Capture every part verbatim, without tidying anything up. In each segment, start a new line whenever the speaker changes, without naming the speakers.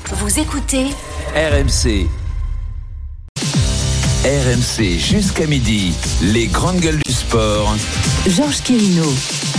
Vous écoutez
R M C. R M C jusqu'à midi, les grandes gueules du sport.
Georges Quérino.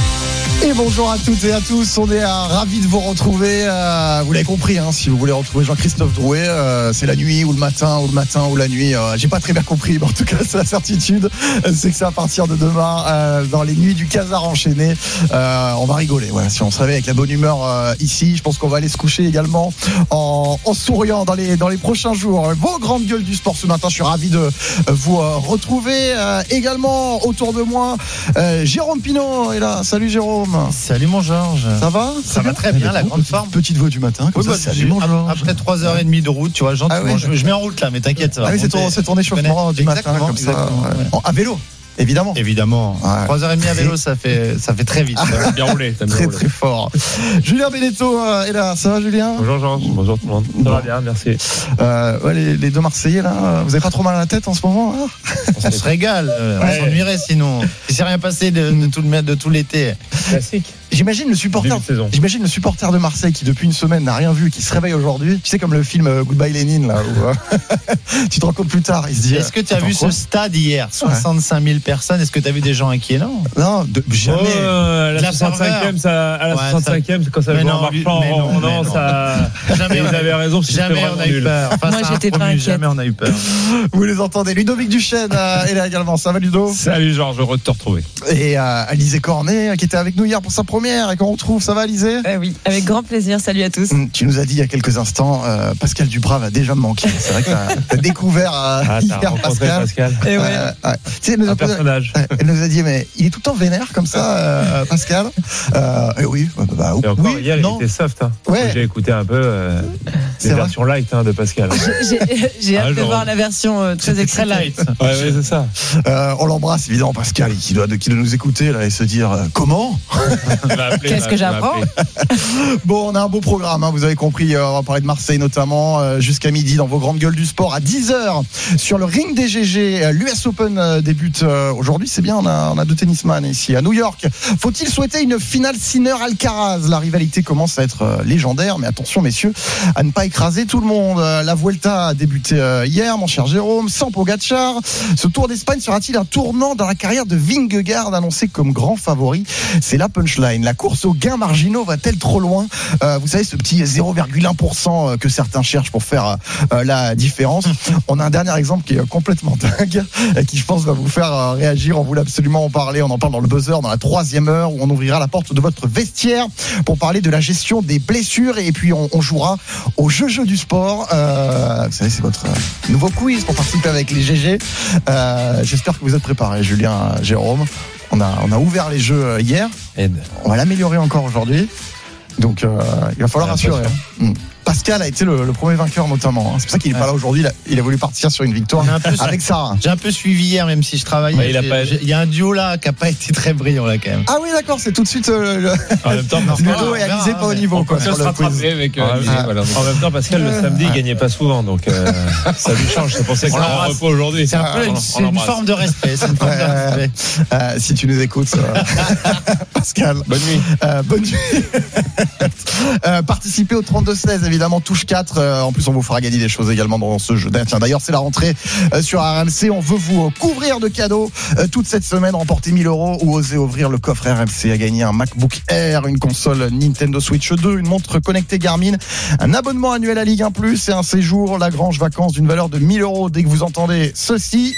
Et bonjour à toutes et à tous, on est euh, ravis de vous retrouver, euh, vous l'avez compris, hein, si vous voulez retrouver Jean-Christophe Drouet, euh, c'est la nuit ou le matin ou le matin ou la nuit, euh, j'ai pas très bien compris, mais en tout cas c'est la certitude, c'est que c'est à partir de demain, euh, dans les nuits du Casar enchaîné, euh, on va rigoler, voilà, si on se réveille avec la bonne humeur euh, ici, je pense qu'on va aller se coucher également en, en souriant dans les, dans les prochains jours. Vos grandes gueules du sport ce matin, je suis ravi de vous euh, retrouver, euh, également autour de moi, euh, Jérôme Pinault est là, salut Jérôme.
Salut mon Georges.
Ça va?
Ça, ça va très bien, la grande forme.
Petite voix du matin, comme oui, ça.
Bah, salut mon Georges. Après trois heures trente de route, tu vois, gentiment. Ah oui. je, je mets en route là, mais t'inquiète, ça va.
Ah oui, c'est ton, c'est ton échauffement du matin, comme ça. Ouais. Bon, à vélo. Évidemment.
Évidemment. Ouais. trois heures trente à vélo, ça fait, ça fait très vite.
Ah, bien roulé. Bien très, roulé. Très fort. Julien Beneteau est là. Ça va, Julien?
Bonjour, Georges. Bonjour tout le monde. Ça bon. va bien, merci.
Euh, ouais, les, les deux Marseillais, là, vous avez pas trop mal à la tête en ce moment, là?
On se régale. Euh, ouais. On s'ennuierait sinon. Il s'est rien passé de, de, tout, le, de tout l'été.
Classique.
J'imagine le supporter, j'imagine le supporter de Marseille qui depuis une semaine n'a rien vu, qui se réveille aujourd'hui. Tu sais, comme le film Goodbye Lénine, là, où, euh, tu te rends compte plus tard, il se dit.
Est-ce que tu as vu
quoi?
ce stade hier, soixante-cinq mille personnes? Est-ce que tu as vu des gens inquiets? Non,
non, de, jamais.
Oh, à la, la soixante-cinquième, ça, à la ouais, soixante-cinquième, ça... quand ça joue en marchant, non, non, non, ça. Jamais. Vous avez raison.
Jamais on a eu peur. Enfin,
moi, j'étais pas inquiète.
Jamais on a eu peur.
Vous les entendez. Ludovic Duchesne euh, est là également. Ça va, Ludo?
Salut, Georges. Heureux de te retrouver.
Et euh, Alizé Cornet, qui était avec nous hier pour sa première et qu'on retrouve. Ça va, Alizé?
euh, Oui, avec grand plaisir. Salut à tous.
Tu nous as dit il y a quelques instants, euh, Pascal Dubras va déjà me manquer. C'est vrai que tu as découvert euh,
ah,
hier Pascal.
Pascal.
Et ouais.
euh, ouais. Tu sais, elle nous,
Un
a,
personnage.
elle nous a dit, mais il est tout le temps vénère comme ça, euh, Pascal. Euh, et oui, bah, bah,
et encore,
oui,
hier,
non.
il était soft. Hein.
Ouais.
J'ai écouté un peu euh, les versions light hein, de Pascal.
J'ai, j'ai hâte ah, de voir la version euh, très extra
light.
Ouais, ouais, c'est ça.
Euh, on l'embrasse évidemment, Pascal, qui doit, qui doit nous écouter là et se dire euh, comment.
Appeler,
Qu'est-ce que j'apprends?
Bon, on a un beau programme, hein, vous avez compris, euh, on va parler de Marseille notamment, euh, jusqu'à midi dans vos grandes gueules du sport. À dix heures sur le ring des G G, euh, l'U S Open euh, débute euh, aujourd'hui, c'est bien, on a, on a deux tennisman ici à New York. Faut-il souhaiter une finale Sinner-Alcaraz? La rivalité commence à être euh, légendaire, mais attention messieurs à ne pas écraser tout le monde. Euh, la Vuelta a débuté euh, hier, mon cher Jérôme, sans Pogacar. Ce Tour d'Espagne sera-t-il un tournant dans la carrière de Vingegaard, annoncé comme grand favori? C'est la punchline. La course aux gains marginaux va-t-elle trop loin? euh, Vous savez, ce petit zéro virgule un pour cent que certains cherchent pour faire euh, la différence. On a un dernier exemple qui est complètement dingue, et qui je pense va vous faire euh, réagir. On voulait absolument en parler. On en parle dans le buzzer, dans la troisième heure, où on ouvrira la porte de votre vestiaire pour parler de la gestion des blessures. Et puis on, on jouera au jeu jeu du sport. Euh, vous savez, c'est votre euh, nouveau quiz pour participer avec les G G. Euh, j'espère que vous êtes préparés, Julien, Jérôme. On a, on a ouvert les jeux hier.
Aide.
On va l'améliorer encore aujourd'hui. Donc euh, il va falloir assurer. Hein. Pascal a été le, le premier vainqueur notamment. C'est pour ça qu'il n'est ouais. pas là aujourd'hui. Il a, il a voulu partir sur une victoire avec Sarah.
J'ai un peu suivi hier, même si je travaille.
Ouais, il, a pas...
il y a un duo là qui n'a pas été très brillant là quand même.
Ah oui, d'accord, c'est tout de suite. Euh, le...
En même temps,
Ludo est avisé pas au niveau. Quoi,
sur le avec, euh, ah, ah, voilà. En même temps, Pascal le samedi il gagnait pas souvent, donc euh, ça lui change. C'est pour ça qu'il est en repos aujourd'hui.
C'est un peu une, c'est une forme de respect. C'est une forme de respect.
Euh, si tu nous écoutes, euh, Pascal.
Bonne nuit.
Euh, bonne nuit. euh, participez au trente-deux seize, évidemment, touche quatre. En plus, on vous fera gagner des choses également dans ce jeu. Tiens, d'ailleurs, c'est la rentrée sur R M C. On veut vous couvrir de cadeaux toute cette semaine. Remporter mille euros ou oser ouvrir le coffre R M C. À gagner un MacBook Air, une console Nintendo Switch deux, une montre connectée Garmin, un abonnement annuel à Ligue un plus et un séjour Lagrange Vacances d'une valeur de mille euros. Dès que vous entendez ceci...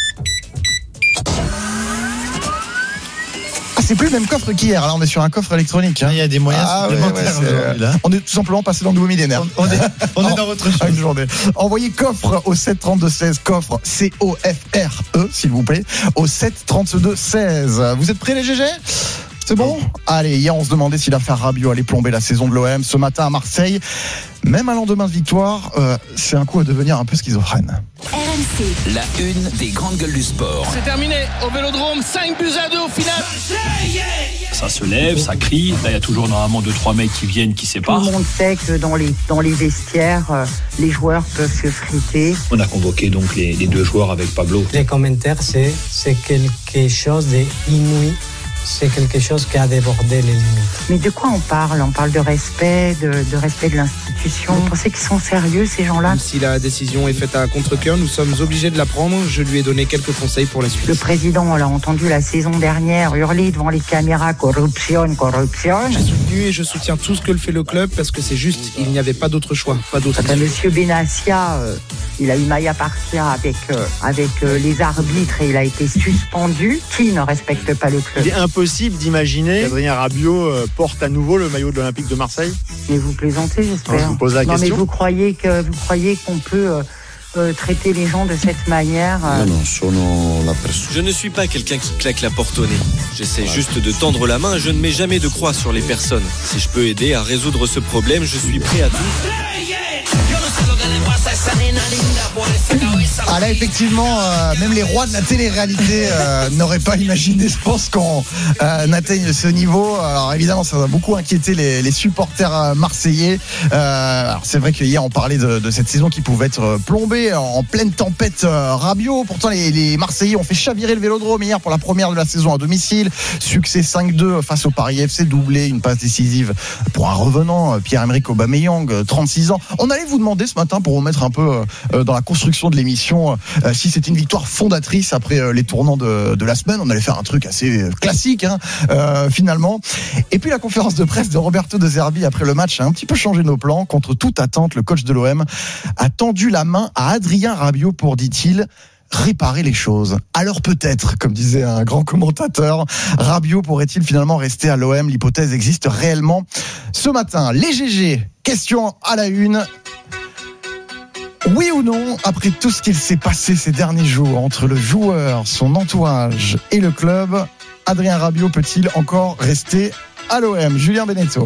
C'est plus le même coffre qu'hier. Là, on est sur un coffre électronique. Hein.
Il y a des moyens
ah,
supplémentaires.
Ouais, ouais, là. On est tout simplement passé dans le nouveau millénaire.
On, on est, on est dans votre chose.
Journée. Envoyez coffre au sept trente-deux seize. Coffre C O F R E, s'il vous plaît, au sept trente-deux seize. Vous êtes prêts, les G G? C'est bon? Allez, hier on se demandait si l'affaire Rabiot allait plomber la saison de l'O M. Ce matin à Marseille, même à lendemain de victoire, euh, c'est un coup à devenir un peu schizophrène.
R M C.
La une des grandes gueules du sport.
C'est terminé au Vélodrome, cinq buts à deux au final.
Ça se lève, ça crie. Là, il y a toujours normalement deux trois mecs qui viennent, qui séparent.
Tout le monde sait que dans les, dans les vestiaires, euh, les joueurs peuvent se friter.
On a convoqué donc les, les deux joueurs avec Pablo.
Les commentaires, c'est, c'est quelque chose d'inouï c'est quelque chose qui a débordé les limites.
Mais de quoi on parle? On parle de respect, de, de respect de l'institution. Vous pensez qu'ils sont sérieux, ces gens-là?
Même si la décision est faite à contre-cœur, nous sommes obligés de la prendre. Je lui ai donné quelques conseils pour la suite.
Le président, on l'a entendu la saison dernière, hurler devant les caméras, corruption, corruption.
J'ai soutenu et je soutiens tout ce que fait le club parce que c'est juste, il n'y avait pas d'autre choix, pas d'autre
ah ben, Monsieur Benassia, euh, il a eu maille à partir avec, euh, avec euh, les arbitres et il a été suspendu. Qui ne respecte pas le club?
Il est impossible d'imaginer qu'Adrien Rabiot euh, porte à nouveau le maillot de l'Olympique de Marseille.
Mais vous plaisantez, j'espère.
Non, je vous pose la
non,
question.
Mais vous croyez que vous croyez qu'on peut euh, euh, traiter les gens de cette manière euh...
Non, non, sono la personne.
Je ne suis pas quelqu'un qui claque la porte au nez. J'essaie ouais. juste de tendre la main. Je ne mets jamais de croix sur les personnes. Si je peux aider à résoudre ce problème, je suis prêt à tout.
Ah là effectivement euh, même les rois de la télé-réalité euh, n'auraient pas imaginé, je pense, qu'on euh, atteigne ce niveau. Alors évidemment ça a beaucoup inquiété les, les supporters marseillais. euh, alors c'est vrai que hier on parlait de, de cette saison qui pouvait être plombée en pleine tempête euh, Rabiot. Pourtant les, les Marseillais ont fait chavirer le Vélodrome hier pour la première de la saison à domicile. Succès cinq deux face au Paris F C, doublé, une passe décisive pour un revenant, Pierre-Emerick Aubameyang, trente-six ans. On allait vous demander ce matin, pour vous mettre un peu euh, dans la construction de l'émission, euh, si c'était une victoire fondatrice après euh, les tournants de, de la semaine. On allait faire un truc assez classique hein, euh, finalement. Et puis la conférence de presse de Roberto De Zerbi après le match a un petit peu changé nos plans. Contre toute attente, le coach de l'O M a tendu la main à Adrien Rabiot pour, dit-il, réparer les choses. Alors peut-être, comme disait un grand commentateur, Rabiot pourrait-il finalement rester à l'O M? L'hypothèse existe réellement. Ce matin, les G G, question à la une. Oui ou non, après tout ce qu'il s'est passé ces derniers jours entre le joueur, son entourage et le club, Adrien Rabiot peut-il encore rester à l'O M? Julien Beneteau.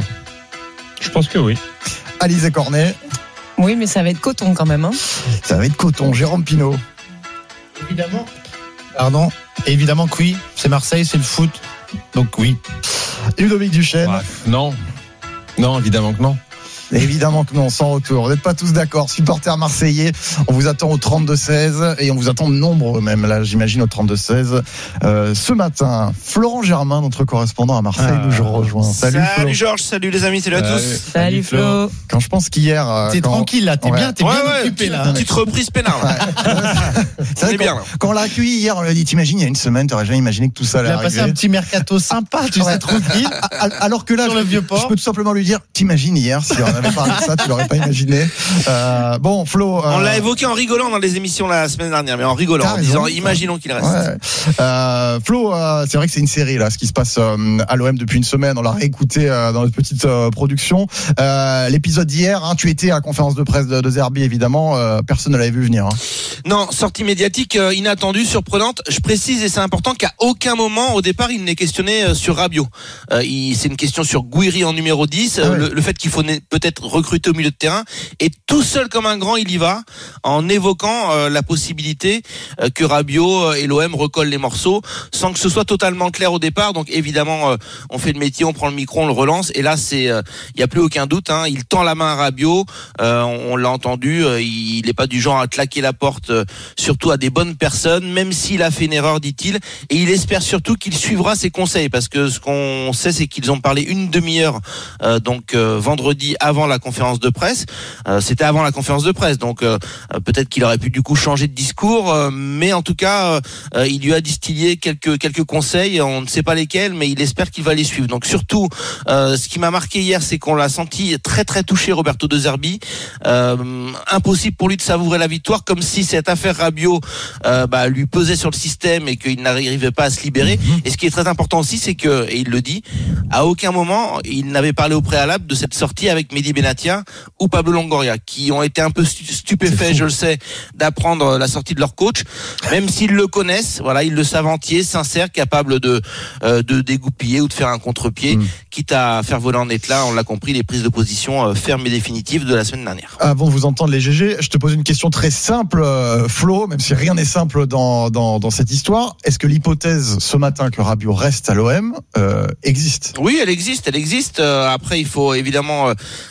Je pense que oui.
Alizé Cornet.
Oui, mais ça va être coton quand même. Hein.
Ça va être coton. Jérôme Pinault.
Évidemment. Pardon. Évidemment que oui. C'est Marseille, c'est le foot. Donc oui.
Ludovic Duchesne.
Bref, non. Non, évidemment que non.
Évidemment que non, sans retour. Vous n'êtes pas tous d'accord. Supporters marseillais, on vous attend au trente-deux seize et on vous attend nombreux même, là j'imagine au trente-deux seize. Euh, ce matin, Florent Germain, notre correspondant à Marseille, ah, nous rejoint.
Salut, salut Georges, salut les amis, salut à tous.
Salut, salut Flo.
Quand je pense qu'hier... Euh,
t'es
quand...
tranquille là, t'es ouais. bien, t'es
ouais,
bien
ouais,
occupé là.
Petite reprise peinard. Ouais.
C'est vrai, bien, quand, quand on l'a accueilli hier, on lui a dit, t'imagines, il y a une semaine, t'aurais jamais imaginé que tout ça allait arriver.
Il a passé un petit mercato sympa, tu sais, tranquille.
Alors que là,
sur
je,
le vieux port.
je peux tout simplement lui dire, t'imagines hier, si on avait parlé de ça, tu l'aurais pas imaginé. Euh, bon, Flo. Euh...
On l'a évoqué en rigolant dans les émissions la semaine dernière, mais en rigolant, en disant, imaginons qu'il reste.
Ouais. Euh, Flo, euh, c'est vrai que c'est une série là, ce qui se passe euh, à l'O M depuis une semaine. On l'a réécouté euh, dans notre petite euh, production. Euh, l'épisode d'hier, hein, tu étais à la conférence de presse de, de Zerbi, évidemment. Euh, personne ne l'avait vu venir. Hein.
Non, sortie médiatique euh, inattendue, surprenante. Je précise, et c'est important, qu'à aucun moment, au départ, il n'est questionné euh, sur Rabiot. Euh, il, c'est une question sur Gouiri en numéro dix, euh, ah ouais. le, le fait qu'il faut né, peut-être recruter au milieu de terrain. Et tout seul comme un grand, il y va, en évoquant euh, la possibilité euh, que Rabiot et l'O M recollent les morceaux, sans que ce soit totalement clair au départ. Donc évidemment, euh, on fait le métier, on prend le micro, on le relance, et là, c'est, il euh, y a plus aucun doute. Hein, il tend la main à Rabiot. Euh, on, on l'a entendu. Euh, il n'est pas du genre à claquer la porte, euh, surtout à des bonnes personnes, même s'il a fait une erreur, dit-il. Et il espère surtout qu'il suivra ses conseils, parce que ce qu'on sait, c'est qu'ils ont parlé une demi-heure, euh, donc euh, vendredi avant la conférence de presse. Euh, c'était avant la conférence de presse, donc euh, peut-être qu'il aurait pu du coup changer de discours, euh, mais en tout cas, euh, il lui a distillé quelques quelques conseils. On ne sait pas lesquels, mais il espère qu'il va les suivre. Donc surtout, euh, ce qui m'a marqué hier, c'est qu'on l'a senti très très touché, Roberto De Zerbi. Euh, impossible pour lui de savourer la victoire, comme si cette affaire Rabiot euh, bah, lui pesait sur le système et qu'il n'arrivait pas à se libérer. Et ce qui est très important aussi, c'est que, et il le dit, à aucun moment il n'avait parlé au préalable de cette sortie avec Mehdi Benatia ou Pablo Longoria, qui ont été un peu stupéfaits, je le sais, d'apprendre la sortie de leur coach, même s'ils le connaissent. Voilà, ils le savent entier, sincère, capable de euh, de dégoupiller ou de faire un contre-pied, mmh. quitte à faire voler en éclats, on l'a compris, les prises de position euh, fermes et définitives de la semaine dernière.
Avant de vous entendre les G G, je te pose une question très simple, euh, Flo, même si rien n'est simple dans, dans, dans cette histoire. Est-ce que l'hypothèse ce matin que Rabiot reste à l'O M euh, existe ?
Oui, elle existe, elle existe. Euh, après, il faut évidemment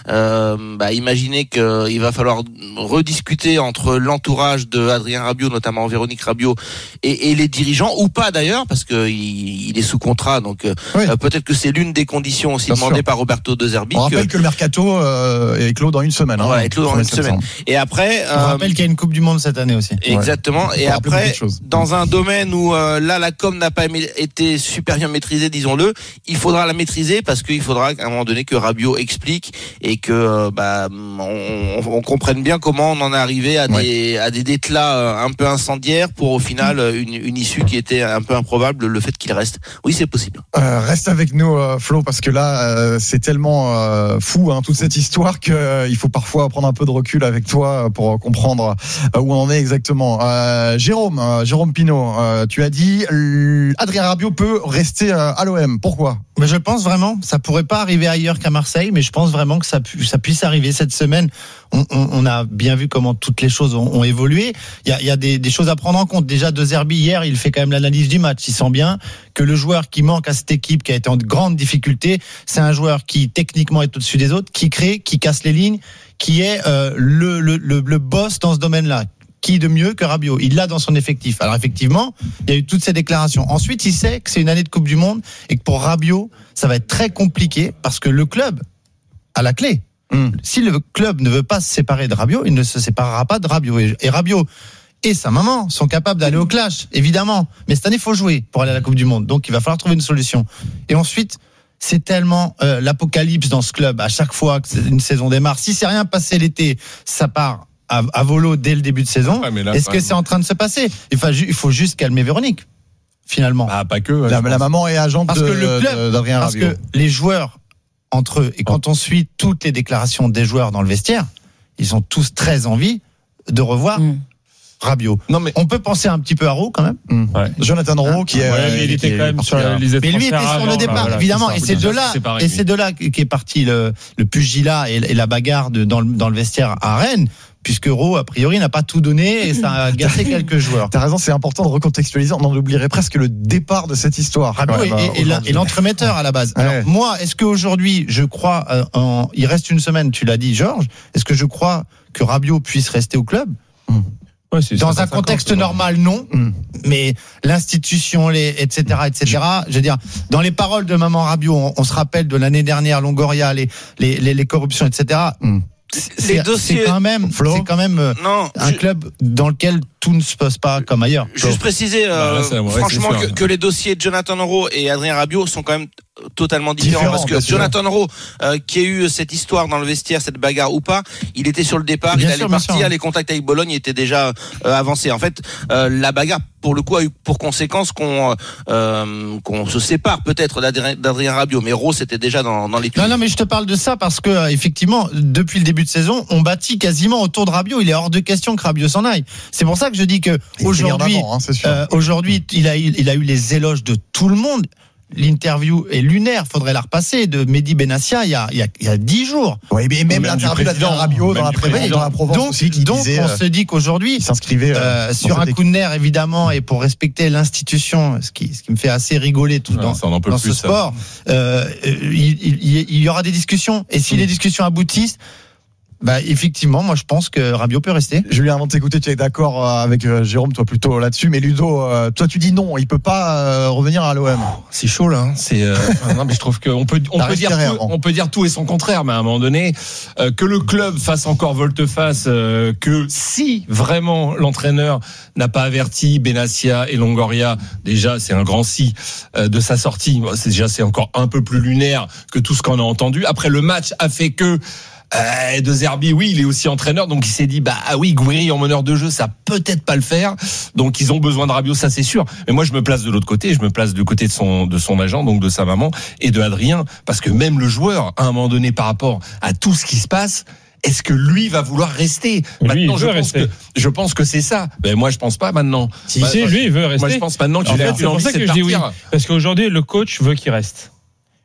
euh, bah, imaginer qu'il va falloir rediscuter entre l'entourage de Adrien Rabiot, notamment Véronique Rabiot, et, et les dirigeants, ou pas d'ailleurs, parce qu'il il est sous contrat, donc oui. euh, peut-être que c'est l'une des conditions aussi Bien demandées sûr. par Roberto De Zerbi.
On rappelle que, que le mercato euh, est clos dans une semaine. Hein,
voilà, est clos dans une semaine. Et après,
on euh, rappelle qu'il y a une Coupe du Monde cette année aussi.
Exactement. Ouais. Et après, dans un domaine où euh, là la com n'a pas été super bien maîtrisée, disons-le, il faudra la maîtriser parce qu'il faudra à un moment donné que Rabiot explique et que euh, bah on, on comprenne bien comment on en est arrivé à ouais. des à des déclats un peu incendiaires pour au final une, une issue qui était un peu improbable, le fait qu'il reste. Oui, c'est possible.
Euh, reste avec nous, euh, Flo, parce que là, euh, c'est tellement euh, fou hein, toute cette histoire qu'il euh, faut parfois prendre un peu de recul avec toi pour comprendre euh, où on en est exactement. Euh, Jérôme, euh, Jérôme Pinault, euh, tu as dit euh, Adrien Rabiot peut rester euh, à l'O M. Pourquoi ?
Mais je pense vraiment, ça pourrait pas arriver ailleurs qu'à Marseille, mais je pense vraiment que ça, pu, ça puisse arriver cette semaine. On, on, on a bien vu comment toutes les choses ont, ont évolué. Il y a, il y a des, des choses à prendre en compte. Déjà, De Zerbi, hier, il fait quand même l'analyse du match. Il sent bien que le joueur qui manque à cette équipe, qui a été en grande difficulté, c'est un joueur qui techniquement est au-dessus des autres, qui crée, qui casse les lignes, qui est euh, le, le, le, le boss dans ce domaine-là. Qui de mieux que Rabiot ? Il l'a dans son effectif. Alors effectivement, il y a eu toutes ces déclarations. Ensuite, il sait que c'est une année de Coupe du Monde et que pour Rabiot, ça va être très compliqué parce que le club a la clé. Mmh. Si le club ne veut pas se séparer de Rabiot, il ne se séparera pas de Rabiot. Et Rabiot et sa maman sont capables d'aller au clash, évidemment. Mais cette année, il faut jouer pour aller à la Coupe du Monde. Donc, il va falloir trouver une solution. Et ensuite, c'est tellement euh, l'apocalypse dans ce club. À chaque fois que une saison démarre, si c'est rien passé l'été, ça part à, à volo dès le début de saison. Ouais, là, Est-ce que c'est en train de se passer ? il faut, il faut juste calmer Véronique, finalement.
Ah, pas que. Ouais,
la, la maman est agente
parce
de,
que le club,
d'Adrien
parce
Rabiot.
que les joueurs entre eux, et quand on suit toutes les déclarations des joueurs dans le vestiaire, ils ont tous très envie de revoir mmh. Rabiot. Non, mais on peut penser un petit peu à Rowe quand même.
Mmh. Ouais. Jonathan Rowe qui,
ouais,
est,
mais il était
qui
quand même sur la liste.
Mais lui était sur avant, le départ, voilà, évidemment. C'est ça, et c'est de là, séparé, et c'est de là qu'est parti le, le pugilat et, et la bagarre de, dans, le, dans le vestiaire à Rennes. Puisque Rowe, a priori, n'a pas tout donné et ça a gâché quelques joueurs.
T'as raison, c'est important de recontextualiser. On en oublierait presque le départ de cette histoire.
Ah ouais, et, et, et l'entremetteur à la base. Alors, ouais. moi, est-ce qu'aujourd'hui, je crois, euh, en, il reste une semaine, tu l'as dit, Georges, est-ce que je crois que Rabiot puisse rester au club ? mmh. Ouais, c'est dans un contexte cinquante, normal, non. Mmh. Mais l'institution, les, et cetera, et cetera. Je veux dire, dans les paroles de Maman Rabiot, on, on se rappelle de l'année dernière, Longoria, les, les, les, les corruptions, et cetera. Mmh. C'est, dossiers... c'est quand même, Flo, c'est quand même non, un je... club dans lequel tout ne se passe pas comme ailleurs.
Juste préciser, euh, bah là, franchement, ouais, que, que les dossiers de Jonathan Rowe et Adrien Rabiot sont quand même totalement différents, différents parce que Jonathan Rowe, euh, qui a eu cette histoire dans le vestiaire, cette bagarre ou pas, il était sur le départ, bien il sûr, allait partir, sûr. Les contacts avec Bologne étaient déjà euh, avancés. En fait, euh, la bagarre, pour le coup, a eu pour conséquence qu'on euh, qu'on se sépare peut-être d'Adrien, d'Adrien Rabiot, mais Rowe c'était déjà dans, dans l'étude.
Non, non, mais je te parle de ça parce que euh, effectivement, depuis le début de saison, on bâtit quasiment autour de Rabiot. Il est hors de question que Rabiot s'en aille. C'est pour ça que je dis que il aujourd'hui, avant, hein, euh, aujourd'hui, il a, il a eu les éloges de tout le monde. L'interview est lunaire, faudrait la repasser, de Mehdi Benassia il y a il y a il y a dix jours.
Oui, mais même, même l'interview d'Adrien Rabiot dans la Prévée, dans la Provence
donc,
aussi, qui
donc
disait,
on se dit qu'aujourd'hui,
il s'inscrivait
euh, sur un coup de nerf évidemment et pour respecter l'institution, ce qui ce qui me fait assez rigoler tout non, dans, dans ce sport, euh, il, il, il y aura des discussions et si mmh. les discussions aboutissent. Bah effectivement, moi je pense que Rabiot peut rester.
Julien, avant de t'écouter, tu es d'accord avec Jérôme, toi plutôt là-dessus, mais Ludo, toi tu dis non, il peut pas revenir à l'O M.
Oh, c'est chaud là. Hein. C'est euh, non, mais je trouve qu'on peut on peut dire tout, on peut dire tout et son contraire, mais à un moment donné, euh, que le club fasse encore volte-face, euh, que si vraiment l'entraîneur n'a pas averti Benassia et Longoria, déjà c'est un grand si euh, de sa sortie. C'est déjà c'est encore un peu plus lunaire que tout ce qu'on a entendu. Après le match a fait que Euh, De Zerbi, oui, il est aussi entraîneur, donc il s'est dit, bah ah oui, Gouiri en meneur de jeu, ça peut-être pas le faire, donc ils ont besoin de Rabiot, ça c'est sûr. Mais moi je me place de l'autre côté, je me place du côté de son de son agent, donc de sa maman et de Adrien, parce que même le joueur, à un moment donné, par rapport à tout ce qui se passe, est-ce que lui va vouloir rester ? Lui, maintenant, il je veut pense rester. que je pense que c'est ça. Mais moi, je pense pas maintenant. Si, bah, si lui, il veut rester. Moi, je pense maintenant qu'il a une envie de partir.
Parce qu'aujourd'hui, le coach veut qu'il reste.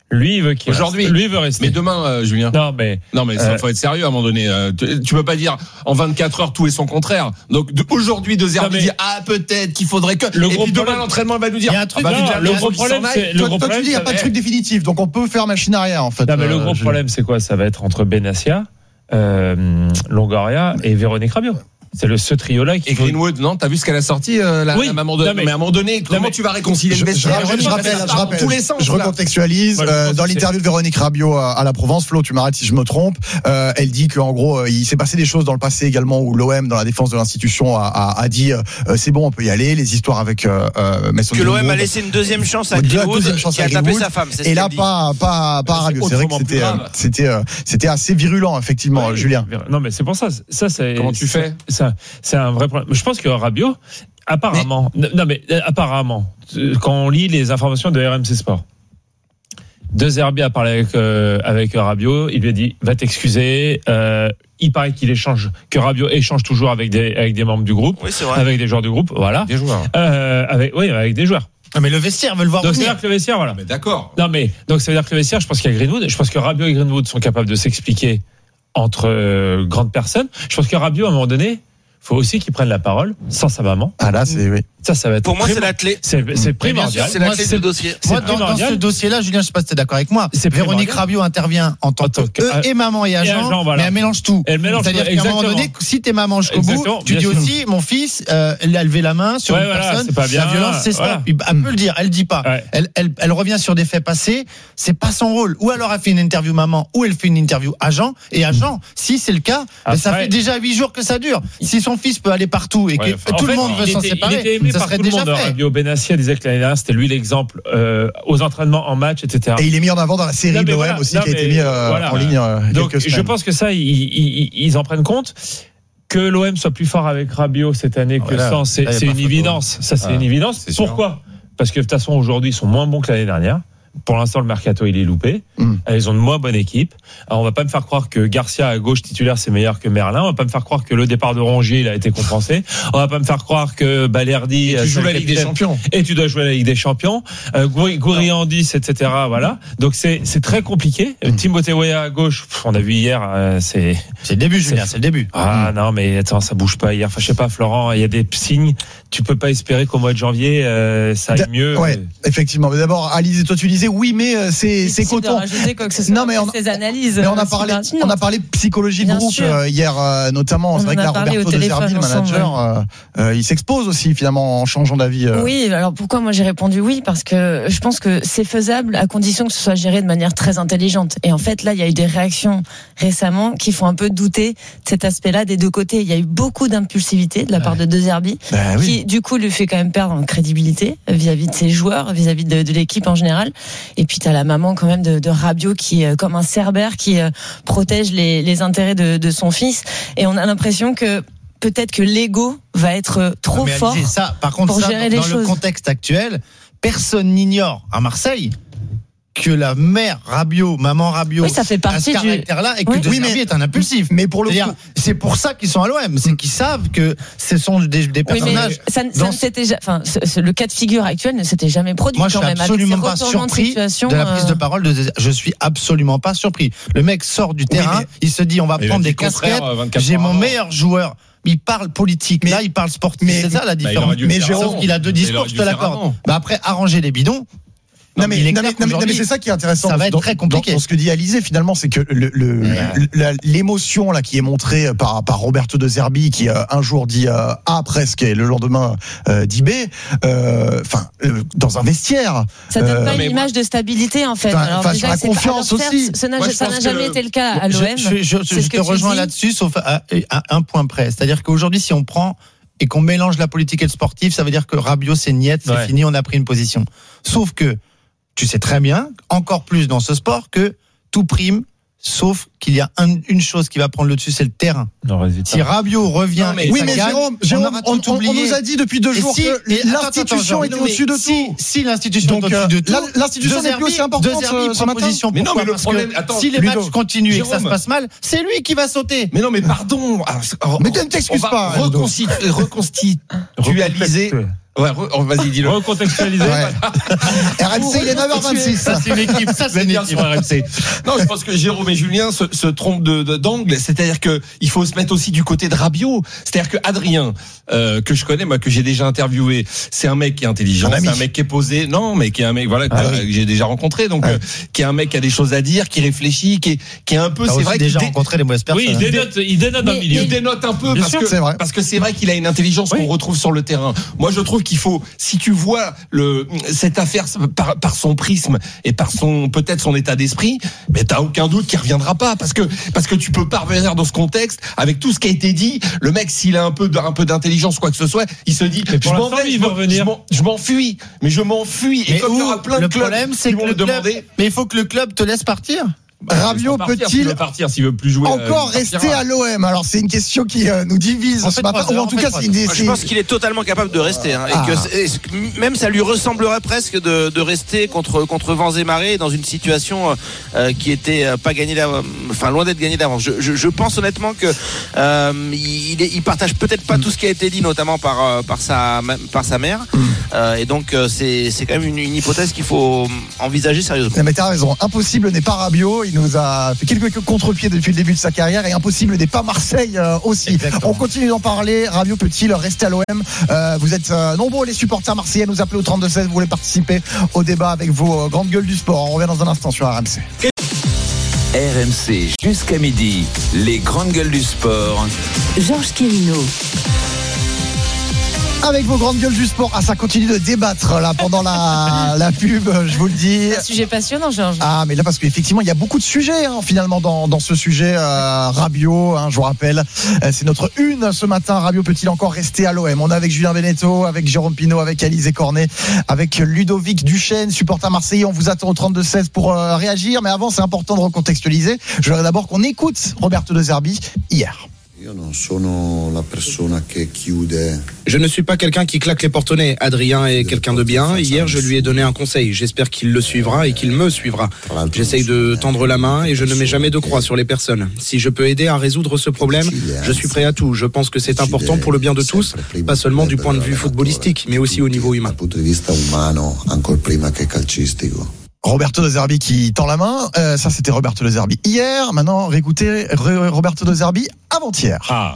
Lui, il veut qu'il
Aujourd'hui.
reste. Lui, il veut rester.
Mais demain, euh, Julien.
Non, mais.
Non, mais ça, euh, faut être sérieux à un moment donné. Euh, tu, tu peux pas dire en vingt-quatre heures tout et son contraire. Donc, de, aujourd'hui, De Zerbi dit, ah, peut-être qu'il faudrait que.
Le
et
gros
puis demain,
problème,
l'entraînement va nous dire.
Il y a un truc,
ah, bah,
non, le gros problème, c'est, le
toi,
gros
toi,
problème,
tu dis, il n'y a pas de truc définitif. Donc, on peut faire machine arrière, en fait.
Non, mais le
euh,
gros
je...
problème, c'est quoi? Ça va être entre Benassia, euh, Longoria et Véronique Rabiot. C'est le ce trio-là qui.
Et Greenwood, non, t'as vu ce qu'elle a sorti, euh, la,
oui,
à un moment donné.
mais,
mais à un moment donné, comment mais, tu vas réconcilier
je,
le vestiaire?
Je, je, je rappelle, je rappelle,
tous les sens,
je recontextualise. Euh, dans l'interview de Véronique Rabiot à, à la Provence, Flo, tu m'arrêtes si je me trompe. Euh, elle dit qu'en gros, il s'est passé des choses dans le passé également où l'O M, dans la défense de l'institution, a, a, a dit euh, c'est bon, on peut y aller. Les histoires avec euh, Mason
que l'O M a laissé une deuxième chance à Greenwood, qui a tapé sa femme.
Et là, pas, pas, pas Rabiot. C'est vrai que c'était, c'était, c'était assez virulent, effectivement, Julien.
Non, mais c'est pour ça. Ça, c'est.
Comment tu fais?
Ça, c'est un vrai problème. Je pense que Rabiot, apparemment, mais... non mais apparemment, quand on lit les informations de R M C Sport, De Zerbi a parlé avec euh, avec Rabiot, il lui a dit va t'excuser. Euh, il paraît qu'il échange, que Rabiot échange toujours avec des avec des membres du groupe,
oui, c'est vrai.
Avec des joueurs du groupe, voilà.
Des joueurs.
Euh, avec oui, avec des joueurs.
Non, mais le vestiaire veut le voir.
Donc
venir.
c'est à dire que le vestiaire, voilà.
Mais d'accord.
Non mais donc ça veut dire que le vestiaire, je pense qu'il y a Greenwood, je pense que Rabiot et Greenwood sont capables de s'expliquer entre euh, grandes personnes. Je pense que Rabiot à un moment donné, faut aussi qu'il prenne la parole sans sa maman.
Ah là, c'est oui.
Ça, ça va être.
Pour moi,
primor-
c'est la clé.
C'est, c'est primordial.
C'est la clé du dossier.
Moi, dans, dans ce dossier-là, Julien, je sais pas si t'es d'accord avec moi.
C'est
Véronique Rabiot intervient en tant que
que,
eux et maman et agent,
agent, voilà.
mais elle mélange tout.
Elle mélange
C'est-à-dire
tout,
qu'à un moment
exactement.
donné, si t'es maman jusqu'au
Exactement,
bout, tu
bien
dis
sûr.
aussi, mon fils, euh, elle a levé la main sur
Ouais,
une
voilà,
personne.
c'est pas bien.
La violence, c'est
Voilà.
stop. Elle peut le dire, elle dit pas.
Ouais.
Elle, elle, elle revient sur des faits passés. C'est pas son rôle. Ou alors elle fait une interview maman, ou elle fait une interview agent. Et agent, si c'est le cas,
Après,
ça fait déjà huit jours que ça dure. Si son fils peut aller partout et que
Ouais, enfin,
tout
en
le
fait,
monde veut
il
s'en
était-
séparer,
il était aimé
ça
par
serait
tout le
déjà
monde.
fait.
Rabiot Benassia disait que l'année dernière, c'était lui l'exemple euh, aux entraînements, en match, et cetera.
Et il est mis en avant dans la série
Non,
de
mais
l'O M
voilà,
aussi,
non,
qui a été
mais
mis euh,
voilà.
en ligne. Euh,
Donc,
quelques
je
semaines.
pense que ça, ils, ils, ils en prennent compte. Que l'O M soit plus fort avec Rabiot cette année que
Voilà.
sans, c'est,
Là, y a
c'est
pas
une
photo.
évidence. Ça, c'est
Ah,
une évidence.
c'est sûr.
Pourquoi? Parce que de toute façon, aujourd'hui, ils sont moins bons que l'année dernière. Pour l'instant, le mercato, il est loupé.
Mm.
Ils ont une moins bonne équipe. Alors, on va pas me faire croire que Garcia à gauche titulaire, c'est meilleur que Merlin. On va pas me faire croire que le départ de Rongier, il a été compensé. On va pas me faire croire que Balerdi.
Et tu joues la Ligue des Champions.
Et tu dois jouer la Ligue des Champions. Euh, Gouiri en dix, et cetera. Voilà. Donc, c'est, c'est très compliqué. Mm. Timothée Weah à gauche, pff, on a vu hier, euh, c'est.
C'est le début, Julien, c'est le début.
Ah, non, mais attends, ça bouge pas hier. Enfin, je sais pas, Florent, il y a des signes. Tu peux pas espérer qu'au mois de janvier, euh, ça aille mieux.
Ouais, effectivement. Mais d'abord, Alizé, toi, tu disais, oui, mais euh, c'est, c'est
Difficile de
coton.
rajouter quoi que ce soit
Non, mais on,
ces analyses.
mais on a
euh,
parlé,
si
on a parlé psychologie de
Bien
groupe
sûr.
euh, hier, euh, notamment.
On
C'est vrai
en
que
a
là,
parlé
Roberto
au
De
téléphone
Zerbi, le
ensemble,
manager, euh, euh, il s'expose aussi finalement en changeant d'avis. euh.
Oui, alors pourquoi moi j'ai répondu oui? Parce que je pense que c'est faisable à condition que ce soit géré de manière très intelligente. Et en fait, là, il y a eu des réactions récemment qui font un peu douter de cet aspect-là des deux côtés. Il y a eu beaucoup d'impulsivité de la part de De Zerbi,
Bah oui.
qui du coup lui fait quand même perdre en crédibilité vis-à-vis de ses joueurs, vis-à-vis de, de l'équipe en général. Et puis t'as la maman quand même de, de Rabiot qui, euh, comme un cerbère, qui euh, protège les, les intérêts de, de son fils. Et on a l'impression que peut-être que l'ego va être trop
Mais
fort
Alizé, ça, par contre,
pour
ça,
gérer
dans,
les
dans le
choses.
contexte actuel, personne n'ignore à Marseille que la mère Rabiot, maman Rabiot,
Oui, ça fait partie
a ce
du-
caractère-là et que
Oui.
De
Oui,
Zerbi
mais-
est un impulsif.
Mais pour le
C'est-à-dire,
coup,
c'est pour ça qu'ils sont à l'O M, c'est qu'ils savent que ce sont des, des
Oui, mais
personnages.
ça, ne- ça
dans
ne s'était ja- enfin, ce- ce- le cas de figure actuel ne s'était jamais produit
Moi, je
quand
suis
même.
absolument
avec
pas
ces retournements de
surpris
situation,
de la prise de
euh,
parole de Zé- Je suis absolument pas surpris. Le mec sort du terrain,
mais-
il se dit on va
Il a
prendre
dit
des
le contraire,
casquettes.
vingt-quatre
J'ai
heures
mon
avant.
meilleur joueur. Il parle politique.
Mais-
Là, il parle sportif.
mais-
C'est ça la
Bah, il aurait
différence.
dû le
Mais
faire
Jérôme,
avant.
Il a deux
Il
discours,
aurait
je
dû
te
le faire
l'accorde.
avant.
Bah après, arranger les bidons.
Non mais,
il est
non,
clair
mais, non, mais- non, mais
qu'aujourd'hui,
c'est ça qui est intéressant.
ça va être
dans,
très compliqué.
Dans, dans ce que dit Alizé, finalement, c'est que le, le,
Ouais.
la- l'émotion là qui est montrée par, par Roberto De Zerbi, qui euh, un jour dit euh, A presque et le lendemain euh, dit B, enfin euh, dans un vestiaire.
Ça donne
euh,
pas une
mais
image de stabilité en fait.
Enfin,
Alors
enfin,
déjà,
sur la
c'est pas-
confiance
alors, certes,
aussi.
Ça n'a
Moi, je
ça
pense
n'a
que
jamais
le-
été le cas à
Je,
l'O M.
je, je,
C'est
je
ce
te
que tu
rejoins
dis.
là-dessus, sauf à, à un point près. C'est-à-dire qu'aujourd'hui, si on prend et qu'on mélange la politique et le sportif, ça veut dire que Rabiot, c'est niette, c'est
Ouais.
fini, on a pris une position. Sauf que tu sais très bien, encore plus dans ce sport, que tout prime, sauf qu'il y a un- une chose qui va prendre le dessus, c'est le terrain.
Non, vas-y,
Si Rabiot revient,
Non, mais-
et
Oui
ça
mais
gagne,
Jérôme,
on
Jérôme,
aura
on,
tout
on- on
oublié.
nous a dit depuis deux
Et
jours
si-
que
et attends,
l'institution
attends,
était
attends,
au-dessus de
si,
tout.
Si l'institution
Donc,
est au-dessus de tout,
euh, la- l'institution
De
n'est plus
Zerbi-
aussi importante,
De Zerbi
euh, ce
prend
matin.
position.
Mais non,
Pourquoi
mais le
Parce
problème-
que
attends,
si les
Ludo.
matchs continuent et que ça se
Jérôme.
passe mal, c'est lui qui va sauter.
Mais non, mais pardon. Alors,
Mais tu ne t'excuses
on va
pas, Ludo.
reconstitu- reconstitualiser. Ouais, re, vas-y, dis-le.
Recontextualiser.
Ouais. R M C, il est neuf heures vingt-six.
Ça, c'est une équipe. Ça, c'est une équipe sur R M C.
Non, je pense que Jérôme et Julien se, se trompent de, de, d'angle. C'est-à-dire que il faut se mettre aussi du côté de Rabiot. C'est-à-dire que Adrien, euh, que je connais, moi, que j'ai déjà interviewé, c'est un mec qui est intelligent, c'est un mec qui est posé. Non, mais qui est un mec, voilà,
ah,
que,
oui.
que j'ai déjà rencontré. Donc, ah. euh, qui est un mec qui a des choses à dire, qui réfléchit, qui est, qui est un peu,
T'as
c'est vrai,
déjà
dé...
rencontré les mauvaises personnes.
Oui, il dénote, il dénote dans le milieu.
Il dénote un peu
Bien
parce
sûr,
que
c'est vrai.
parce que c'est vrai qu'il a une intelligence oui. qu'on retrouve sur le terrain. Moi, je trouve qu'il faut, si tu vois le cette affaire par, par son prisme et par son peut-être son état d'esprit, mais t'as aucun doute qu'il reviendra pas parce que parce que tu peux pas revenir dans ce contexte avec tout ce qui a été dit. Le mec, s'il a un peu un peu d'intelligence, quoi que ce soit, il se dit je m'en vais,
il veut revenir.
Je m'enfuis, mais je m'enfuis. Et
mais
comme il y aura plein de
le
clubs
problème, c'est
qui
que
vont
le
le
club,
demander.
mais il faut que le club te laisse partir.
Bah,
Rabiot
partir,
peut-il
s'il veut partir, s'il veut plus jouer
encore
euh,
rester à l'O M? Alors c'est une question qui euh, nous divise
en
ce matin, ou en tout cas c'est une
Je pense qu'il est totalement capable de rester, hein,
ah.
et que et même ça lui ressemblerait presque de, de rester contre contre vents et marées dans une situation euh, qui était pas gagnée d'avance, enfin loin d'être gagnée d'avance. Je, je, je pense honnêtement que euh, il, il partage peut-être pas mm. tout ce qui a été dit, notamment par par sa par sa mère, mm. euh, et donc c'est c'est quand même une, une hypothèse qu'il faut envisager sérieusement.
Non, mais t'as raison, impossible n'est pas Rabiot. Il nous a fait quelques contre-pieds depuis le début de sa carrière, et impossible n'est pas Marseille euh, aussi. Exactement. On continue d'en parler. Rabiot peut-il rester à l'O M? euh, Vous êtes euh, nombreux les supporters marseillais à nous appeler au trente-deux seize. Vous voulez participer au débat avec vos euh, grandes gueules du sport. On revient dans un instant sur R M C.
R M C jusqu'à midi, les grandes gueules du sport. Georges Quirino.
Avec vos grandes gueules du sport. Ah, ça continue de débattre là pendant la, la pub, je vous le dis.
C'est un sujet passionnant, Georges.
Ah, mais là, parce qu'effectivement, il y a beaucoup de sujets hein, finalement dans, dans ce sujet. Euh, Rabiot, hein, je vous rappelle, euh, c'est notre une ce matin. Rabiot peut-il encore rester à l'O M? On est avec Julien Beneteau, avec Jérôme Pinault, avec Alizé Cornet, avec Ludovic Duchesne, supporter marseillais. On vous attend au trente-deux seize pour euh, réagir. Mais avant, c'est important de recontextualiser. Je voudrais d'abord qu'on écoute Roberto De Zerbi hier.
Je ne suis pas quelqu'un qui claque les portes au nez. Adrien est quelqu'un de bien. Hier, je lui ai donné un conseil. J'espère qu'il le suivra et qu'il me suivra. J'essaye de tendre la main et je ne mets jamais de croix sur les personnes. Si je peux aider à résoudre ce problème, je suis prêt à tout. Je pense que c'est important pour le bien de tous, pas seulement du point de vue footballistique, mais aussi au niveau humain.
Roberto De Zerbi qui tend la main, euh, ça c'était Roberto De Zerbi hier. Maintenant réécoutez Roberto De Zerbi avant-hier.
Ah.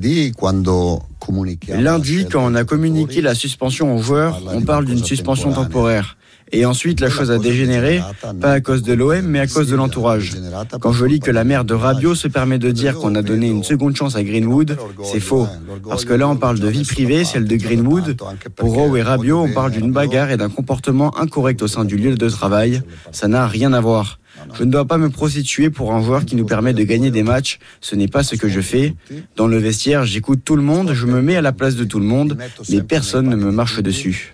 Lundi, quand on a communiqué la suspension aux joueurs, on parle d'une suspension temporaire. Et ensuite, la chose a dégénéré, pas à cause de l'O M, mais à cause de l'entourage. Quand je lis que la mère de Rabiot se permet de dire qu'on a donné une seconde chance à Greenwood, c'est faux. Parce que là, on parle de vie privée, celle de Greenwood. Pour Rowe et Rabiot, on parle d'une bagarre et d'un comportement incorrect au sein du lieu de travail. Ça n'a rien à voir. Je ne dois pas me prostituer pour un joueur qui nous permet de gagner des matchs. Ce n'est pas ce que je fais. Dans le vestiaire, j'écoute tout le monde, je me mets à la place de tout le monde, mais personne ne me marche dessus.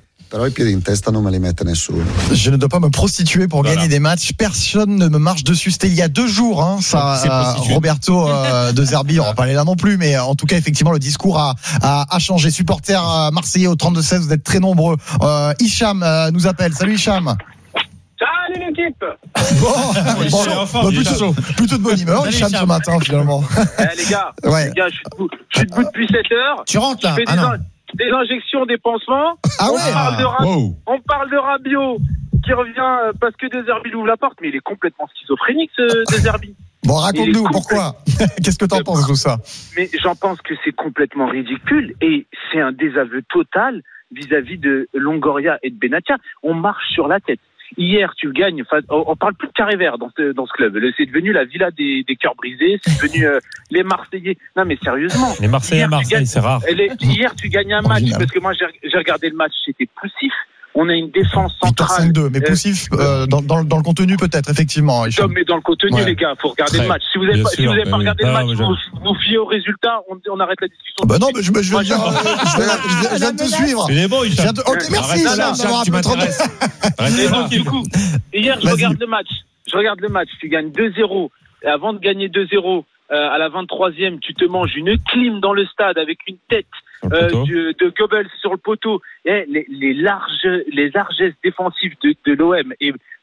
Je ne dois pas me prostituer pour voilà. gagner des matchs. Personne ne me marche dessus. C'était il y a deux jours, hein, ça, euh, Roberto euh, De Zerbi. On va pas aller là non plus, mais en tout cas, effectivement, le discours a, a, a changé. Supporters euh, marseillais au trente-deux seize, vous êtes très nombreux. Euh, Hicham euh, nous appelle. Salut Hicham.
Salut l'équipe.
Bon, oui, bon, bon, bon plutôt, plutôt de bonne humeur, Hicham, ce matin finalement.
Eh, les gars, ouais. les gars, je suis debout, je suis debout depuis sept heures.
Tu rentres là.
Ah, non. Des injections, des pansements.
Ah ouais.
On parle de, Rab... wow. on parle de Rabiot qui revient parce que De Zerbi ouvre la porte, mais il est complètement schizophrénique, ce De Zerbi.
Bon, raconte-nous compl... pourquoi. Qu'est-ce que t'en penses de tout ça?
Mais j'en pense que c'est complètement ridicule et c'est un désaveu total vis-à-vis de Longoria et de Benatia. On marche sur la tête. Hier, tu gagnes. On parle plus de carré vert dans ce, dans ce club. C'est devenu la villa des, des cœurs brisés. C'est devenu euh, les Marseillais. Non, mais sérieusement.
Les Marseillais à Marseille, c'est rare.
Les, hier, tu gagnes un match parce que moi, j'ai, j'ai regardé le match. C'était poussif. On a une défense centrale.
cinq deux, mais poussif euh, dans, dans, dans le contenu peut-être, effectivement.
Non, mais dans le contenu, ouais. les gars, faut regarder Très, le match. Si vous n'avez pas, si vous avez pas regardé oui. le match, ah, vous, vous fiez au résultat, on, on arrête la discussion.
Bah non, mais je, je, moi, je, je, je, je viens de te suivre.
Il est bon, il
de... Ok, merci, Hicham.
Tu m'intéresses.
Et donc, du coup, hier, je regarde le match. Je regarde le match. Tu gagnes deux zéro. Et avant de gagner deux zéro, euh, à la vingt-troisième, tu te manges une clim dans le stade avec une tête euh, de, de Goebbels sur le poteau. Et les, les larges, les largesses défensives de, de l'O M et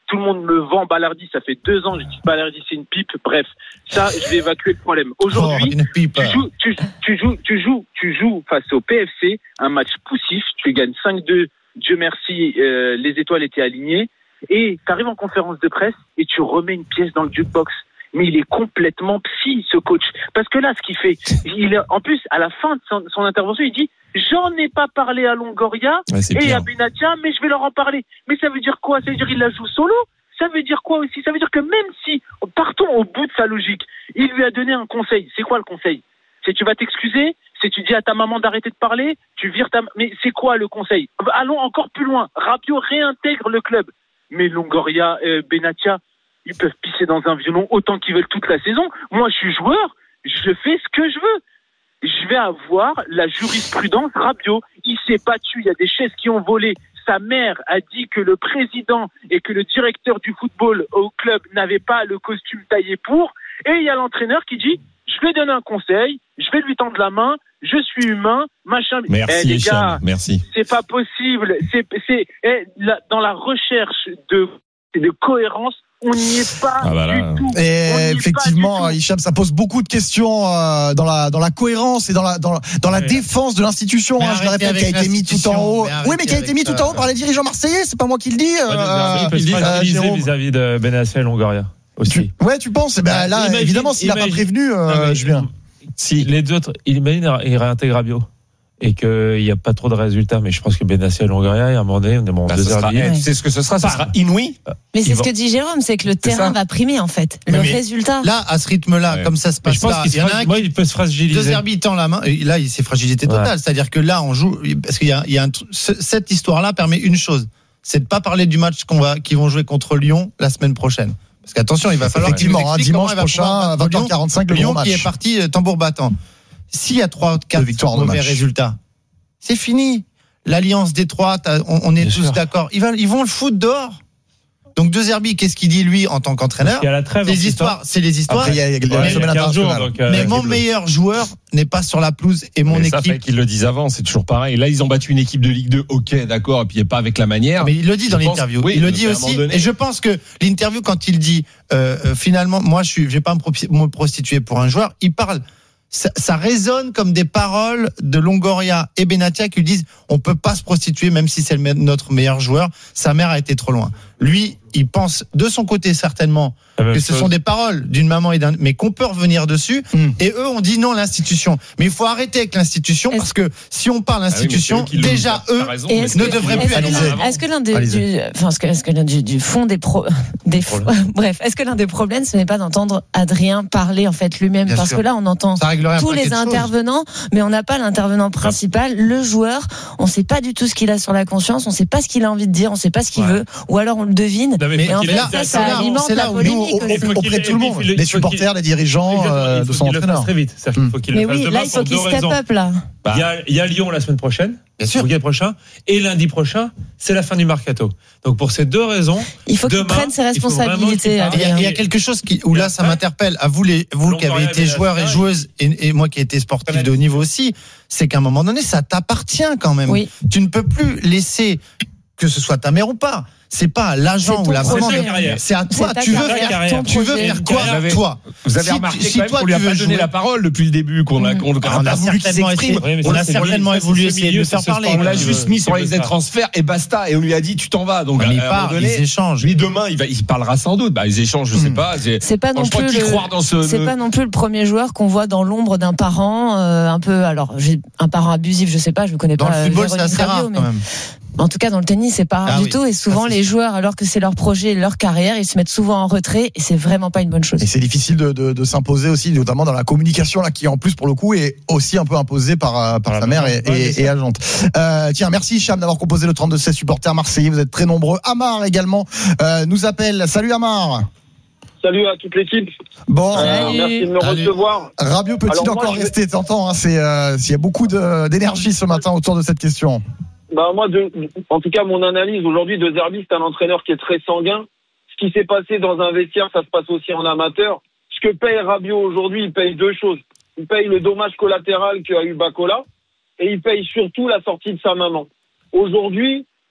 Tout le monde me vend Balerdi, ça fait deux ans, je dis Balerdi c'est une pipe. Bref, ça, je vais évacuer le problème. Aujourd'hui, oh, tu, joues, tu, tu, joues, tu, joues, tu joues face au P F C, un match poussif, tu gagnes cinq deux, Dieu merci, euh, les étoiles étaient alignées, et tu arrives en conférence de presse et tu remets une pièce dans le jukebox. Mais il est complètement psy, ce coach. Parce que là, ce qu'il fait, il est, en plus, à la fin de son, son intervention, il dit « J'en ai pas parlé à Longoria ouais, et pire. à Benatia, mais je vais leur en parler. » Mais ça veut dire quoi? Ça veut dire qu'il la joue solo? Ça veut dire quoi aussi? Ça veut dire que même si, partons au bout de sa logique, il lui a donné un conseil. C'est quoi le conseil? C'est tu vas t'excuser? C'est tu dis à ta maman d'arrêter de parler? Tu vires ta... Mais c'est quoi le conseil? Allons encore plus loin. Rabiot réintègre le club. Mais Longoria, euh, Benatia, ils peuvent pisser dans un violon autant qu'ils veulent toute la saison. Moi, je suis joueur, je fais ce que je veux. Je vais avoir la jurisprudence Rabiot. Il s'est battu, il y a des chaises qui ont volé. Sa mère a dit que le président et que le directeur du football au club n'avaient pas le costume taillé pour. Et il y a l'entraîneur qui dit, je vais donner un conseil, je vais lui tendre la main, je suis humain, machin.
Merci,
eh, les gars,
merci.
C'est pas possible. C'est, c'est eh, la, dans la recherche de, de cohérence, on n'y est pas ah bah du tout.
Et effectivement, Hicham, ça pose beaucoup de questions euh, dans la dans la cohérence et dans la dans, dans la ouais. défense de l'institution. Hein, je le répète, qui a été mis tout en haut. Oui, mais qui a été mis tout en haut par les dirigeants marseillais. C'est pas moi qui le dis.
Euh, il peut se fragiliser vis-à-vis de Benatia et Longoria aussi.
Tu, ouais, tu penses? Ben là, imagine, évidemment, s'il n'a pas prévenu, euh, Julien.
Si les autres, imagine, il réintègre Rabiot. Et qu'il n'y a pas trop de résultats, mais je pense que Benatia et Longoria, à un moment donné, on est bon,
bah,
deux
sera,
ouais.
Tu sais ce que ce sera? Ce sera inouï.
Mais c'est Ils ce vont... que dit Jérôme, c'est que le c'est terrain ça. va primer, en fait. Le mais résultat.
Là, à ce rythme-là, ouais. comme ça se passe là,
il, y en a un qui il peut se fragiliser.
Deux Herbie tend la main, et là, il s'est fragilité totale. Ouais. C'est-à-dire que là, on joue, parce qu'il y a, il y a un, cette histoire-là permet une chose, c'est de pas parler du match qu'on va, qu'ils vont jouer contre Lyon la semaine prochaine. Parce qu'attention, il va falloir
effectivement, hein, dimanche prochain, à vingt heures quarante-cinq, le
Lyon
match.
qui est parti tambour battant. S'il y a trois, quatre mauvais résultats, c'est fini. L'alliance des trois, on, on est Bien tous sûr. d'accord. Ils, va, ils vont le foutre dehors. Donc De Zerbi, qu'est-ce qu'il dit lui en tant qu'entraîneur?
Il y a la trêve.
Les histoires, c'est les histoires. Après, il y a, il y a ouais, semaine internationale. Jours, donc, euh, mais mon meilleur joueur n'est pas sur la pelouse et mon
mais
équipe.
Ça fait qu'ils le disent avant, c'est toujours pareil. Là, ils ont battu une équipe de Ligue deux, ok, d'accord, et puis pas avec la manière.
Mais il le dit dans l'interview. Oui, il le dit aussi. Et je pense que l'interview, quand il dit euh, finalement, moi, je ne vais pas me prostituer pour un joueur, il parle. Ça, ça résonne comme des paroles de Longoria et Benatia qui lui disent on peut pas se prostituer même si c'est le, notre meilleur joueur. Sa mère a été trop loin. Lui, il pense de son côté certainement que ce chose. sont des paroles d'une maman et d'un, mais qu'on peut revenir dessus. Mm. Et eux, on dit non l'intitution. Mais il faut arrêter avec l'institution est-ce... parce que si on parle l'institution, ah oui, déjà eux raison, ne que, devraient plus aller.
Est-ce que l'un des, du, enfin, est-ce que, est-ce que l'un du, du fond des pro, des bref, est-ce que l'un des problèmes, ce n'est pas d'entendre Adrien parler en fait lui-même, Bien parce sûr. que là, on entend tous les intervenants, mais on n'a pas l'intervenant principal, ah. le joueur. On ne sait pas du tout ce qu'il a sur la conscience, on ne sait pas ce qu'il a envie de dire, on ne sait pas ce qu'il ouais. veut, ou alors on le devine.
Non, mais
et en fait,
là,
ça, ça alimente la polémique
auprès de tout le monde, les supporters, les dirigeants euh, de son entraîneur.
Très vite. Il faut qu'il
mais oui, là, il faut qu'il step up là.
Il y a, il y a Lyon la semaine prochaine, bien sûr, le week-end prochain, et lundi prochain, c'est la fin du mercato. Donc pour ces deux raisons,
il faut qu'il prenne ses responsabilités.
Il y, a, il y a quelque chose qui, où là, ça m'interpelle. À vous, les, vous qui avez été joueurs et joueuses, et, et moi qui ai été sportif de haut niveau aussi, c'est qu'à un moment donné, ça t'appartient quand même. Oui. Tu ne peux plus laisser que ce soit ta mère ou pas. C'est pas à l'agent ou la maman, c'est à toi. C'est tu veux faire, tu veux faire quoi,
avez,
toi?
Vous avez si remarqué tu, si quand même qu'on lui a pas donné la parole depuis le début, qu'on a, qu'on, qu'on
on a, a voulu qu'il s'exprime. Oui, on a certainement évolué, essayer de le faire parler.
On l'a juste mis sur les transferts et basta. Et on lui a dit, tu t'en vas. Donc,
il part, ils échangent.
Lui, demain, il va, il parlera sans doute. Bah, ils échangent, je sais pas.
C'est pas non plus le, c'est pas non plus le premier joueur qu'on voit dans l'ombre d'un parent, un peu, alors, j'ai un parent abusif, je sais pas, je ne connais pas.
Dans le football, c'est assez rare, quand même.
En tout cas, dans le tennis, c'est pas rare ah du oui. tout. Et souvent, ah, les joueurs, alors que c'est leur projet, leur carrière, ils se mettent souvent en retrait. Et c'est vraiment pas une bonne chose.
Et c'est difficile de, de, de s'imposer aussi, notamment dans la communication, là, qui en plus, pour le coup, est aussi un peu imposée par, par sa mère et, et, et agente. Euh, tiens, merci Hicham d'avoir composé le trente-deux seize supporters marseillais. Vous êtes très nombreux. Amar également euh, nous appelle. Salut Amar.
Salut à toute l'équipe.
Bon,
euh, merci de me Salut. recevoir.
Rabiot peut-il Alors, encore moi, rester vais... T'entends, hein, c'est euh, s'il y a beaucoup de, d'énergie ce matin autour de cette question.
Bah moi, de, en tout cas, mon analyse aujourd'hui de Zerbi, c'est un entraîneur qui est très sanguin. Ce qui s'est passé dans un vestiaire, ça se passe aussi en amateur. Ce que paye Rabiot aujourd'hui, il paye deux choses. Il paye le dommage collatéral qu'a eu Bacola et il paye surtout la sortie de sa maman. Aujourd'hui,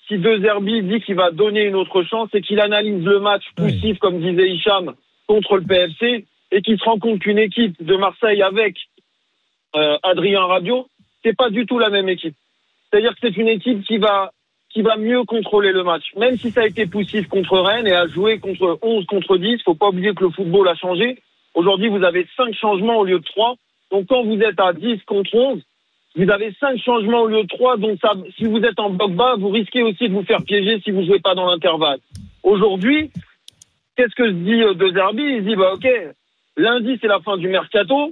si De Zerbi dit qu'il va donner une autre chance, c'est qu'il analyse le match poussif, oui. comme disait Hicham, contre le P F C, et qu'il se rend compte qu'une équipe de Marseille avec euh, Adrien Rabiot, c'est pas du tout la même équipe. C'est-à-dire que c'est une équipe qui va qui va mieux contrôler le match. Même si ça a été poussif contre Rennes et a joué contre onze contre dix, faut pas oublier que le football a changé. Aujourd'hui, vous avez cinq changements au lieu de trois. Donc quand vous êtes à dix contre onze, vous avez cinq changements au lieu de trois, donc ça, si vous êtes en bloc bas, vous risquez aussi de vous faire piéger si vous jouez pas dans l'intervalle. Aujourd'hui, qu'est-ce que se dit De Zerbi ? Il se dit, bah ok, lundi c'est la fin du mercato,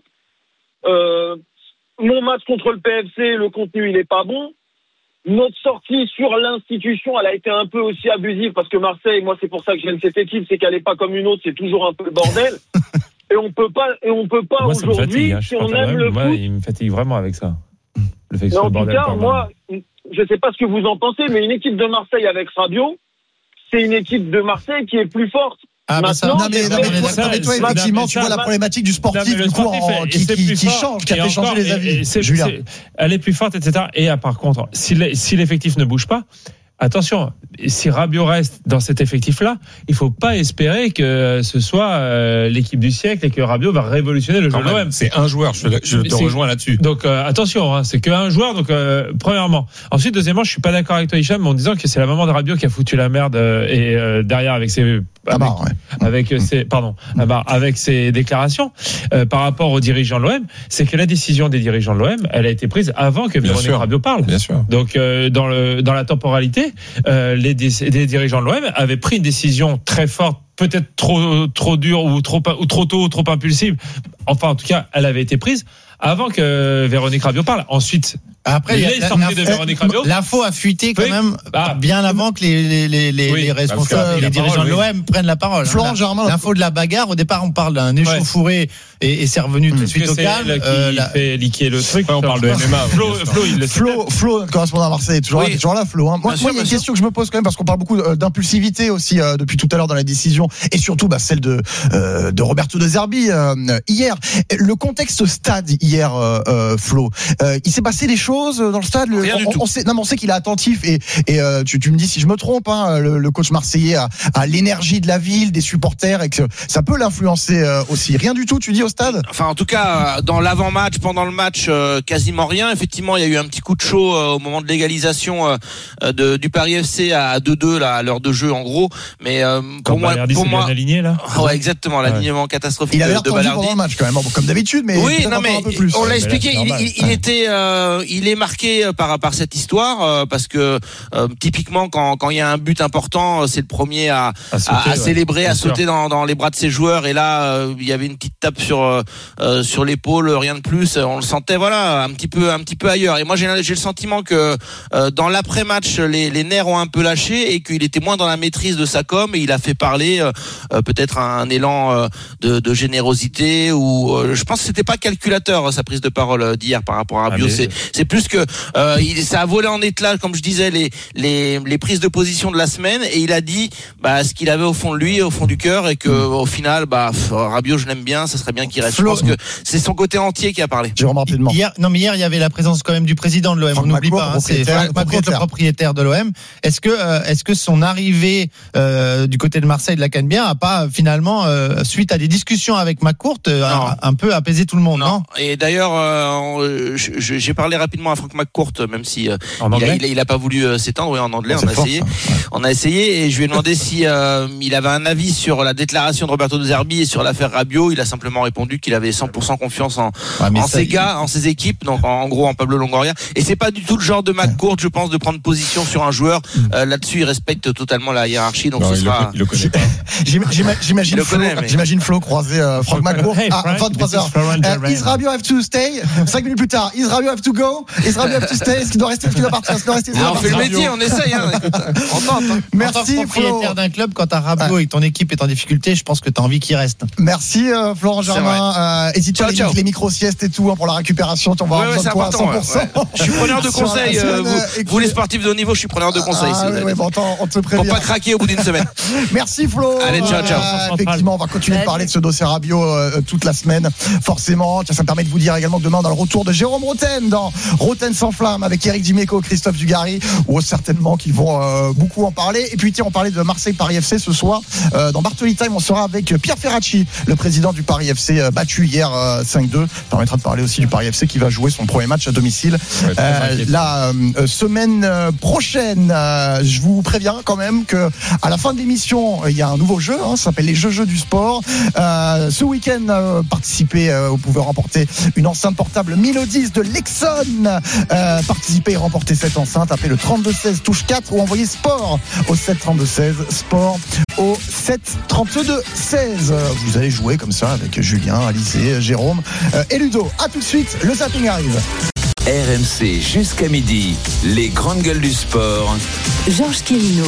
euh, mon match contre le P F C, le contenu il est pas bon, notre sortie sur l'institution, elle a été un peu aussi abusive, parce que Marseille, moi c'est pour ça que j'aime cette équipe, c'est qu'elle est pas comme une autre, c'est toujours un peu le bordel. Et on peut pas, et on peut pas moi, aujourd'hui, fatigue, hein, si on aime le
moi,
foot.
Il me fatigue vraiment avec ça. Le fait que
mais en
tout
cas, moi, je sais pas ce que vous en pensez, mais une équipe de Marseille avec Rabiot, c'est une équipe de Marseille qui est plus forte.
Ah, bah ça, non, mais, non, mais, ça, mais toi, effectivement, tu vois la problématique du sportif, du coup, en, qui, qui, qui change, qui a fait encore, changer les avis.
Et, et c'est, Julien. C'est, elle est plus forte, et cetera. Et à, par contre, si, si l'effectif ne bouge pas, attention, si Rabiot reste dans cet effectif-là, il ne faut pas espérer que ce soit euh, l'équipe du siècle et que Rabiot va révolutionner le jeu de l'O M.
C'est un joueur, je, je te c'est, rejoins là-dessus.
Donc euh, attention, hein, c'est qu'un joueur. Donc euh, premièrement, ensuite deuxièmement, je suis pas d'accord avec toi, Hicham, en disant que c'est la maman de Rabiot qui a foutu la merde euh, et euh, derrière avec ses
avec, ah bah, ouais.
avec ses pardon ah bah, avec ses déclarations euh, par rapport aux dirigeants de l'O M, c'est que la décision des dirigeants de l'O M, elle a été prise avant que Véronique Rabiot parle.
Bien sûr.
Donc euh, dans le dans la temporalité, euh, les, les dirigeants de l'O M avaient pris une décision très forte, peut-être trop trop dure ou trop ou trop tôt ou trop impulsive. Enfin, en tout cas, elle avait été prise avant que Véronique Rabiot parle. Ensuite,
après, il est sorti de Véronique Rabiot. L'info a fuité quand oui. même ah. bien avant que les, les, les, oui. les responsables, les dirigeants parole, de l'O M oui. prennent la parole.
Florent Germain.
L'info de la bagarre, au départ, on parle d'un échauffouré ouais. et, et c'est revenu tout de suite au calme.
Qui euh, la... fait liquer le truc.
Ouais, on parle de M M A.
Flo, Flo, il le Flo, Flo, correspondant à Marseille, toujours, oui. là, toujours là, Flo. Hein. Moi, moi, il y a une question que je me pose quand même parce qu'on parle beaucoup d'impulsivité aussi euh, depuis tout à l'heure dans la décision et surtout bah, celle de euh, de Roberto De Zerbi euh, hier. Le contexte stade hier, euh, Flo. Euh, il s'est passé des choses dans le stade. Le, on, on, sait, non, mais on sait qu'il est attentif et, et euh, tu, tu me dis si je me trompe. Hein, le, le coach marseillais a, a l'énergie de la ville, des supporters et que ça peut l'influencer euh, aussi. Rien du tout, tu dis au stade.
Enfin, en tout cas, dans l'avant-match, pendant le match, euh, quasiment rien. Effectivement, il y a eu un petit coup de chaud euh, au moment de l'égalisation euh, de, du Paris F C à deux deux là, à l'heure de jeu en gros. Mais euh, pour moi, pour moi,
aligné là.
Ouais, exactement, l'alignement ouais. catastrophique.
Il a l'air
de, de
tendu pendant le match quand même, bon, comme d'habitude, mais
oui, non mais
un peu plus.
on l'a expliqué. Il, il, il était, euh, il est marqué par par cette histoire euh, parce que euh, typiquement quand quand il y a un but important, c'est le premier à à, sauter, à, à ouais. célébrer, à sauter dans dans les bras de ses joueurs. Et là, euh, il y avait une petite tape sur euh, sur l'épaule, rien de plus. On le sentait, voilà, un petit peu un petit peu ailleurs. Et moi, j'ai j'ai le sentiment que euh, dans l'après-match, les les nerfs ont un peu lâché et qu'il était moins dans la maîtrise de sa com. Et il a fait parler euh, peut-être un, un élan euh, de, de générosité ou euh, je pense que c'était pas calculateur sa prise de parole d'hier par rapport à Rabiot. Ah, c'est c'est plus que euh, il, ça a volé en éclats, comme je disais, les les les prises de position de la semaine. Et il a dit bah ce qu'il avait au fond de lui, au fond du cœur, et que mmh. au final, bah Rabiot, je l'aime bien, ça serait bien qu'il reste. Flo, je pense que c'est son côté entier qui a parlé.
Jérôme, rapidement.
Hier, non mais hier il y avait la présence quand même du président de l'O M. Franck on n'oublie pas, hein, c'est Franck Macourt, le propriétaire de l'O M. Est-ce que euh, est-ce que son arrivée euh, du côté de Marseille de la Canebière a pas finalement euh, suite à des discussions avec Macourt euh, un, un peu apaisé tout le monde, non, non
Et d'ailleurs, euh, j'ai parlé rapidement à Franck Macourt, même si euh, il, a, il, a, il a pas voulu euh, s'étendre. Oui, en anglais, on a fort, essayé, ça. on a essayé, et je lui ai demandé si euh, il avait un avis sur la déclaration de Roberto De Zerbi et sur l'affaire Rabiot. Il a simplement répondu qu'il avait cent pour cent confiance en, ouais, en ses gars, en ses équipes, donc en, en gros en Pablo Longoria. Et c'est pas du tout le genre de Macourt, je pense, de prendre position sur un joueur. Euh, là-dessus, il respecte totalement la hiérarchie. Donc non, ce sera.
Le, il le connaît pas. J'imagine Flo, j'imagine Flo croiser euh, Franck Macourt hey, à vingt-trois heures. Uh, is Rabiot have to stay? Cinq minutes plus tard, is Rabiot have to go? Is Rabiot have to stay? Est-ce qu'il doit rester? Est-ce qu'il doit partir? Est-ce qu'il doit rester?
Ah, on fait le métier, on essaye. Hein. On tente. Hein.
Merci,
Flo. Propriétaire d'un club, quand t'as Rabiot ouais. et que ton équipe est en difficulté, je pense que t'as envie qu'il reste.
Merci, euh, Florent Germain. Euh, Hésite pas les, les micro-siestes et tout hein, pour la récupération. On va
ouais, ouais, c'est important, cent pour cent. Ouais, ouais. Je suis preneur de conseils. Euh, vous, vous, les sportifs de haut niveau, je suis preneur de conseils.
Ah, oui, oui, bon, on te prévient.
Pour pas craquer au bout d'une semaine.
Merci, Flo.
Allez, ciao, ciao.
Euh, effectivement, on va continuer de parler de ce dossier Rabiot euh, toute la semaine. Forcément, ça me permet de vous dire également que demain, dans le retour de Jérôme Roten dans Roten sans flamme avec Eric Dimeco, Christophe Dugarry, ou certainement qu'ils vont euh, beaucoup en parler. Et puis tiens, on parlait de Marseille-Paris F C ce soir. Euh, dans Bartoli Time, on sera avec Pierre Ferracci, le président du Paris F C, euh, battu hier euh, cinq deux. Ça permettra de parler aussi du Paris F C qui va jouer son premier match à domicile ouais, euh, la euh, semaine prochaine. Euh, je vous préviens quand même que à la fin de l'émission, il y a un nouveau jeu, hein, ça s'appelle les Jeux Jeux du Sport. Euh, ce week-end, euh, participez, euh, vous pouvez remporter une enceinte portable Milodis de Lexon. Euh, participez et remportez cette enceinte. Appelez le trente-deux seize touche quatre ou envoyez sport au sept trente-deux seize, sport au sept trente-deux seize. Vous allez jouer comme ça avec Julien, Alizé, Jérôme euh, et Ludo. À tout de suite, le zapping arrive.
R M C jusqu'à midi, les grandes gueules du sport.
Georges Quirino.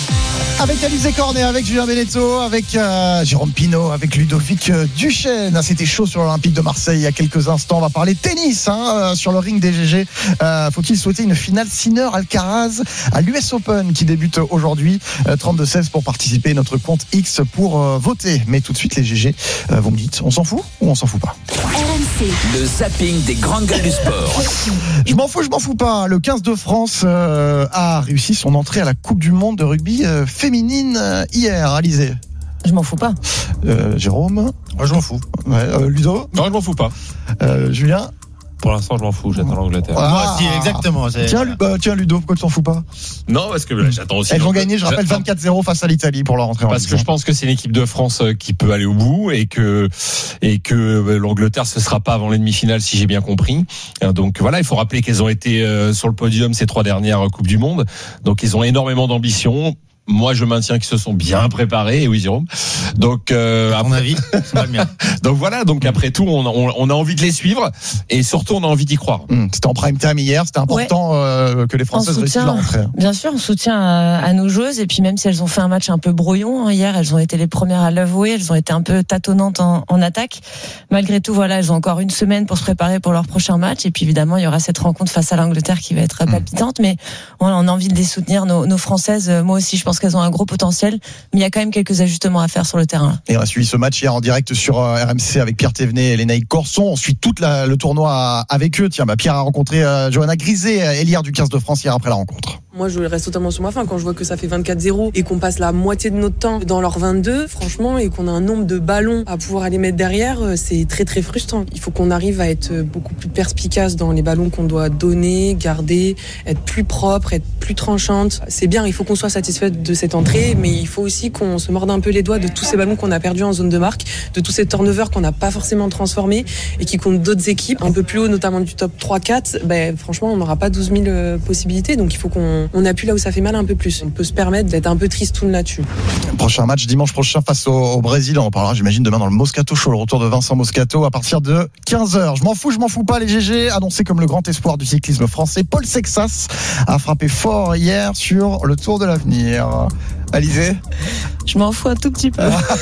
Avec Alizé Cornet, avec Julien Beneteau, avec euh, Jérôme Pinault, avec Ludovic euh, Duchesne. Ah, c'était chaud sur l'Olympique de Marseille il y a quelques instants. On va parler tennis hein, euh, sur le ring des G G. Euh, faut-il souhaiter une finale Sinner-Alcaraz à l'U S Open qui débute aujourd'hui. euh, trente-deux seize pour participer. Notre compte X pour euh, voter. Mais tout de suite les G G. Euh, vous me dites, on s'en fout ou on s'en fout pas?
R M C, le zapping des grandes gueules du sport.
Je m'en fous, je m'en fous pas. Le quinze de France euh, a réussi son entrée à la Coupe du Monde de rugby euh, féminine euh, hier. Alizé.
Je m'en fous pas.
Euh, Jérôme.
Moi, je m'en fous.
Ouais, euh, Ludo.
Non, je m'en fous pas.
Euh, Julien.
Pour l'instant, je m'en fous. J'attends l'Angleterre.
Ah,
Moi aussi, exactement.
Tiens, bah, tiens, Ludo, pourquoi tu t'en fous pas?
Non, parce que bah, j'attends aussi.
Elles ont gagné, je rappelle, vingt-quatre zéro face à l'Italie pour leur entrée en
Parce que je pense que c'est une équipe de France qui peut aller au bout et que et que l'Angleterre ce sera pas avant les demi-finales si j'ai bien compris. Donc voilà, il faut rappeler qu'elles ont été sur le podium ces trois dernières Coupes du Monde. Donc ils ont énormément d'ambition. Moi, je maintiens qu'ils se sont bien préparés. Et oui, Jérôme. Donc, euh,
à mon avis, c'est pas le mien.
Donc voilà. Donc après tout, on, on, on a envie de les suivre et surtout, on a envie d'y croire.
Mmh, c'était en prime time hier. C'était important ouais. euh, que les Françaises réussissent leur entrée.
Bien sûr, on soutient à, à nos joueuses. Et puis même si elles ont fait un match un peu brouillon hein, hier, elles ont été les premières à l'avouer. Elles ont été un peu tâtonnantes en, en attaque. Malgré tout, voilà, elles ont encore une semaine pour se préparer pour leur prochain match. Et puis évidemment, il y aura cette rencontre face à l'Angleterre qui va être palpitante. Mmh. Mais voilà, on a envie de les soutenir. Nos, nos Françaises, moi aussi, je pense qu'elles ont un gros potentiel. Mais il y a quand même quelques ajustements à faire sur le terrain.
Et on a suivi ce match hier en direct sur R M C avec Pierre Thévenet et Lénaïque Corson. On suit tout la, le tournoi avec eux. Tiens, bah Pierre a rencontré euh, Johanna Grisé, Hélière du quinze de France hier après la rencontre.
Moi, je reste totalement sur ma faim. Quand je vois que ça fait vingt-quatre zéro et qu'on passe la moitié de notre temps dans leur vingt-deux, franchement, et qu'on a un nombre de ballons à pouvoir aller mettre derrière, c'est très très frustrant. Il faut qu'on arrive à être beaucoup plus perspicace dans les ballons qu'on doit donner, garder, être plus propre, être plus tranchante. C'est bien, il faut qu'on soit satisfait de cette entrée, mais il faut aussi qu'on se morde un peu les doigts de tous ces ballons qu'on a perdus en zone de marque, de tous ces turnovers qu'on n'a pas forcément transformés et qui comptent d'autres équipes un peu plus haut, notamment du top trois quatre. Ben, franchement, on n'aura pas douze mille possibilités, donc il faut qu'on on appuie là où ça fait mal un peu plus. On peut se permettre d'être un peu tristoun là-dessus.
Prochain match dimanche prochain face au, au Brésil. On en parlera, j'imagine, demain dans le Moscato Show, le retour de Vincent Moscato à partir de quinze heures. Je m'en fous, je m'en fous pas, les G G. Annoncé comme le grand espoir du cyclisme français, Paul Sexas a frappé fort hier sur le Tour de l'Avenir. Alizé.
Je m'en fous un tout petit peu.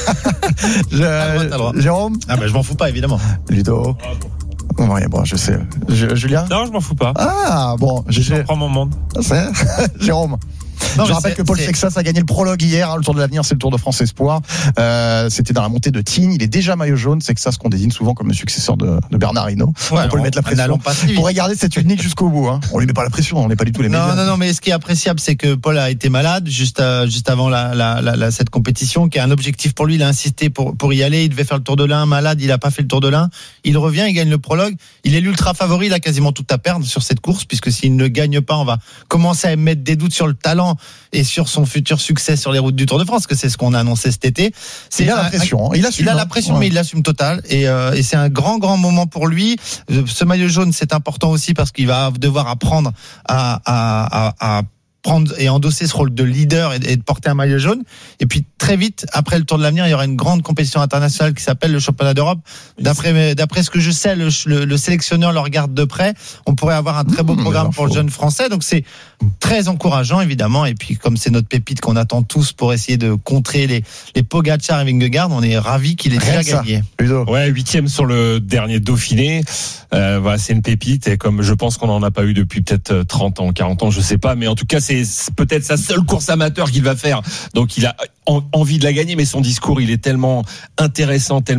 je, ah, t'as le droit. Jérôme.
Ah ben je m'en fous pas évidemment.
Ludo. Ah, bon. Ouais, bon, je sais. Je, Julien.
Non, je m'en fous pas.
Ah bon,
je prends mon monde.
C'est Jérôme. Non, je rappelle que Paul Sexas a gagné le prologue hier. Hein, le Tour de l'Avenir, c'est le Tour de France Espoir. Euh, c'était dans la montée de Tignes. Il est déjà maillot jaune. Sexas qu'on désigne souvent comme le successeur de, de Bernard Hinault. Ouais, on peut lui mettre la pression. On pourrait garder cette unique jusqu'au bout. Hein. On lui met pas la pression. On n'est pas du tout les meilleurs.
Non, non, non. Mais ce qui est appréciable, c'est que Paul a été malade juste, euh, juste avant la, la, la, la, cette compétition, qui est un objectif pour lui. Il a insisté pour, pour y aller. Il devait faire le Tour de l'Ain. Malade, il a pas fait le Tour de l'Ain. Il revient, il gagne le prologue. Il est l'ultra favori. Il a quasiment tout à perdre sur cette course, puisque s'il ne gagne pas, on va commencer à mettre des doutes sur le talent et sur son futur succès sur les routes du Tour de France, que c'est ce qu'on a annoncé cet été.
C'est il a un, la pression, hein. il assume.
Il a la pression, ouais. Mais il l'assume total. Et, euh, et c'est un grand, grand moment pour lui. Ce maillot jaune, c'est important aussi parce qu'il va devoir apprendre à, à, à, à prendre et endosser ce rôle de leader et de porter un maillot jaune. Et puis très vite, après le Tour de l'Avenir, il y aura une grande compétition internationale qui s'appelle le Championnat d'Europe. D'après, d'après ce que je sais, le, le, le sélectionneur le regarde de près. On pourrait avoir un très beau programme pour le jeune français. Donc c'est très encourageant, évidemment. Et puis comme c'est notre pépite qu'on attend tous pour essayer de contrer les, les Pogacar et Vingegaard, on est ravis qu'il ait déjà gagné.
Ouais, huitième sur le dernier Dauphiné. Euh, voilà, c'est une pépite. Et comme je pense qu'on n'en a pas eu depuis peut-être trente ans, quarante ans, je sais pas. Mais en tout cas, c'est C'est peut-être sa seule course amateur qu'il va faire. Donc il a envie de la gagner, mais son discours, il est tellement intéressant, tellement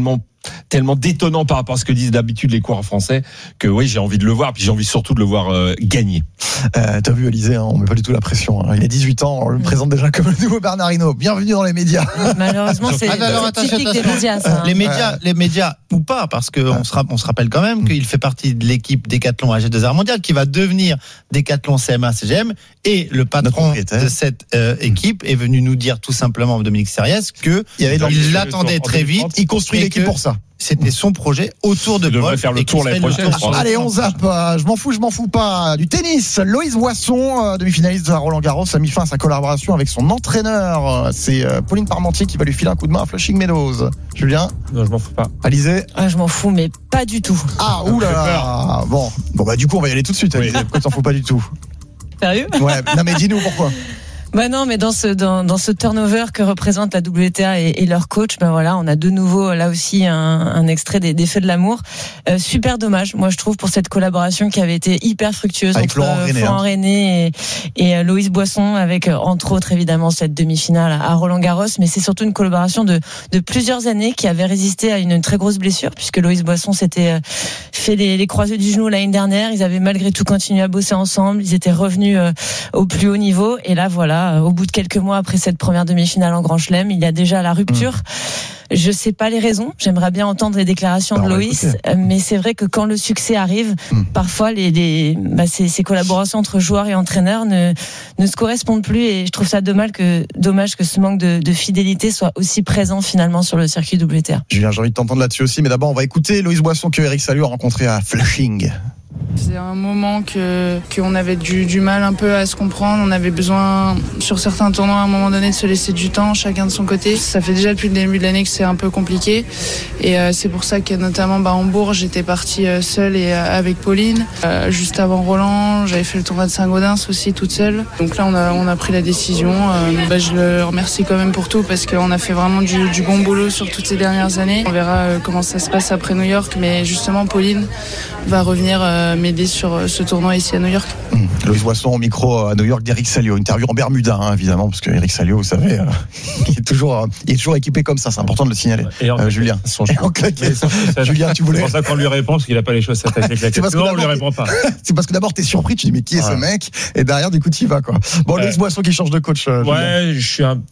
tellement détonnant par rapport à ce que disent d'habitude les coureurs français que oui, j'ai envie de le voir, puis j'ai envie surtout de le voir euh, gagner.
Euh, t'as vu Alizé, hein, on met pas du tout la pression. Hein. Il a dix-huit ans, on le présente déjà comme le nouveau Bernard Hinault. Bienvenue dans les médias.
Malheureusement, c'est,
ah, alors,
c'est typique des médias. Ça, hein.
Les médias, les médias ou pas, parce que on se, on se rappelle quand même mmh. qu'il fait partie de l'équipe Décathlon A G deux R Mondial, qui va devenir Décathlon C M A C G M, et le patron de cette euh, équipe est venu nous dire tout simplement, Dominique Seriès, que il, avait il l'attendait très vite.
Il construit l'équipe pour ça.
C'était son projet autour de Paul.
Faire le tour l'année prochaine.
Allez, on zappe. Je m'en fous, je m'en fous pas. Du tennis. Loïs Boisson, demi-finaliste de Roland Garros, a mis fin à sa collaboration avec son entraîneur. C'est Pauline Parmentier qui va lui filer un coup de main à Flushing Meadows. Julien?
Non, je m'en fous pas.
Alizé?
Ah, je m'en fous, mais pas du tout.
Ah, oula. Bon, bon, bah, du coup, on va y aller tout de suite, Alizé. Oui. Pourquoi t'en fous pas du tout?
Sérieux?
Ouais. Non, mais dis-nous pourquoi.
Bah non, mais dans ce dans, dans ce turnover que représente la W T A et, et leur coach, ben voilà, on a de nouveau là aussi un, un extrait des, des Feux de l'amour. Euh, super dommage, moi je trouve, pour cette collaboration qui avait été hyper fructueuse
avec
entre Florent, René, Florent
hein.
René et, et Loïs Boisson, avec entre autres évidemment cette demi-finale à Roland Garros, mais c'est surtout une collaboration de de plusieurs années qui avait résisté à une, une très grosse blessure, puisque Loïs Boisson s'était fait les, les croisés du genou l'année dernière. Ils avaient malgré tout continué à bosser ensemble, ils étaient revenus euh, au plus haut niveau, et là voilà. Au bout de quelques mois après cette première demi-finale en Grand Chelem, il y a déjà la rupture. Mmh. Je sais pas les raisons. J'aimerais bien entendre les déclarations Alors, de Loïs, mais c'est vrai que quand le succès arrive, mmh. parfois les, les bah, ces, ces collaborations entre joueurs et entraîneurs ne ne se correspondent plus, et je trouve ça dommage que dommage que ce manque de, de fidélité soit aussi présent finalement sur le circuit W T A.
Julien, j'ai envie de t'entendre là-dessus aussi, mais d'abord on va écouter Loïs Boisson que Eric Salio a rencontré à Flushing.
C'est un moment que qu'on avait du, du mal un peu à se comprendre. On avait besoin, sur certains tournois, à un moment donné, de se laisser du temps, chacun de son côté. Ça fait déjà depuis le début de l'année que c'est un peu compliqué. Et euh, c'est pour ça que, notamment, bah, en Bourg, j'étais partie euh, seule et euh, avec Pauline. Euh, juste avant Roland, j'avais fait le tournoi de Saint-Gaudens aussi, toute seule. Donc là, on a, on a pris la décision. Euh, bah, je le remercie quand même pour tout, parce qu'on a fait vraiment du, du bon boulot sur toutes ces dernières années. On verra euh, comment ça se passe après New York. Mais justement, Pauline va revenir euh, m'aider sur ce tournoi ici à New York.
Mmh. Loïs Boisson au micro à New York d'Eric Salio. Interview en Bermuda, hein, évidemment, parce que Eric Salio, vous savez, euh, il, est toujours, euh, il est toujours équipé comme ça. C'est important de le signaler.
Et en
euh, Julien. Et en claquette. Julien, tu voulais.
C'est pour ça qu'on lui répond, parce qu'il n'a pas les choses à s'attacher avec la
Non,
on lui répond pas.
C'est parce que d'abord, t'es surpris, tu dis, mais qui est ah. ce mec? Et derrière, du coup, tu y vas, quoi. Bon, ouais. Loïs Boisson qui change de coach. Euh,
ouais, Julien. je suis un.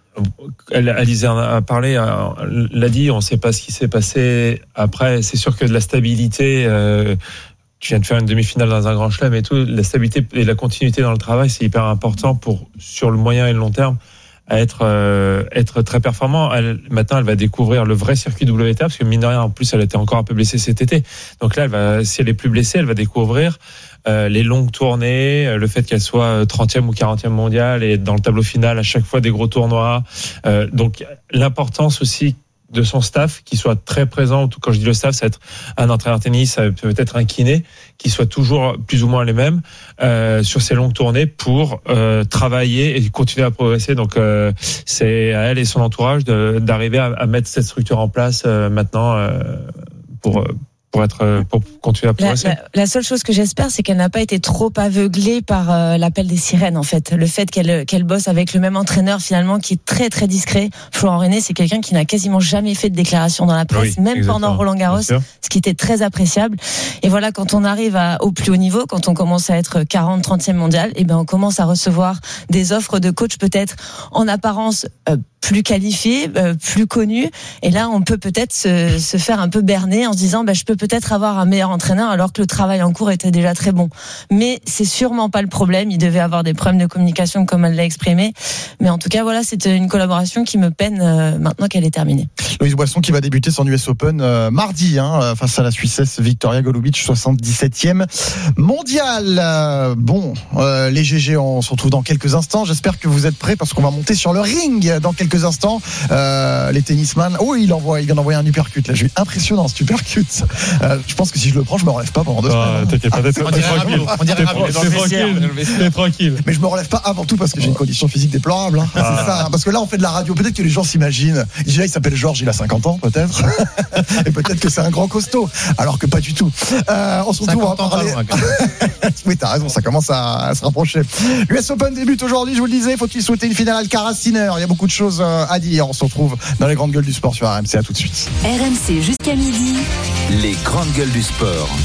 Alizé a parlé, l'a dit, on ne sait pas ce qui s'est passé après. C'est sûr que de la stabilité, euh, tu viens de faire une demi-finale dans un grand chelem et tout, la stabilité et la continuité dans le travail, c'est hyper important pour, sur le moyen et le long terme, à être, euh, être très performant. Elle, maintenant, elle va découvrir le vrai circuit W T A, parce que mine de rien, en plus, elle était encore un peu blessée cet été. Donc là, elle va, si elle est plus blessée, elle va découvrir euh, les longues tournées, le fait qu'elle soit trentième ou quarantième mondiale et dans le tableau final à chaque fois des gros tournois. Euh, donc l'importance aussi de son staff qui soit très présent. Quand je dis le staff, ça va être un entraîneur tennis, ça peut être un kiné, qui soit toujours plus ou moins les mêmes euh, sur ces longues tournées pour euh, travailler et continuer à progresser. Donc euh, c'est à elle et son entourage de, d'arriver à, à mettre cette structure en place euh, maintenant euh, pour pour être pour continuer à progresser.
La, la, la seule chose que j'espère, c'est qu'elle n'a pas été trop aveuglée par euh, l'appel des sirènes, en fait. Le fait qu'elle qu'elle bosse avec le même entraîneur, finalement, qui est très très discret. Florent René, c'est quelqu'un qui n'a quasiment jamais fait de déclaration dans la presse, oui, même exactement. Pendant Roland Garros, ce qui était très appréciable. Et voilà, quand on arrive à, au plus haut niveau, quand on commence à être quarante, trentième mondial, et ben on commence à recevoir des offres de coach peut-être en apparence euh, plus qualifié, euh, plus connu, et là on peut peut-être se, se faire un peu berner en se disant bah, je peux peut-être avoir un meilleur entraîneur alors que le travail en cours était déjà très bon. Mais c'est sûrement pas le problème, il devait avoir des problèmes de communication comme elle l'a exprimé, mais en tout cas voilà, c'est une collaboration qui me peine euh, maintenant qu'elle est terminée.
Loïs Boisson qui va débuter son U S Open euh, mardi hein, face à la Suissesse Victoria Golubic, soixante-dix-septième mondial. Euh, bon, euh, les G G, on se retrouve dans quelques instants, j'espère que vous êtes prêts parce qu'on va monter sur le ring dans quelques instants. Euh, les tennisman, oh il envoie, il vient d'envoyer un uppercut là, je suis impressionnant ce uppercut. Euh, je pense que si je le prends, je me relève pas pendant deux
ah,
semaines.
T'inquiète pas, t'es tranquille.
On dirait
tranquille. T'es tranquille.
Mais je me relève pas avant tout parce que j'ai une condition physique déplorable. Hein. Ah. C'est ça. Hein. Parce que là, on fait de la radio. Peut-être que les gens s'imaginent. Déjà, il s'appelle Georges, il a cinquante ans, peut-être. Et peut-être que c'est un grand costaud. Alors que pas du tout. Euh, on se retrouve à parler. Oui, t'as raison. Ça commence à, à se rapprocher. L'U S Open débute aujourd'hui. Je vous le disais. Faut-il souhaiter une finale Alcaraz-Sinner? Il y a beaucoup de choses choses à dire. On se retrouve dans les grandes gueules du sport sur R M C. À tout de suite.
R M C jusqu'à midi. Les grandes gueules du sport.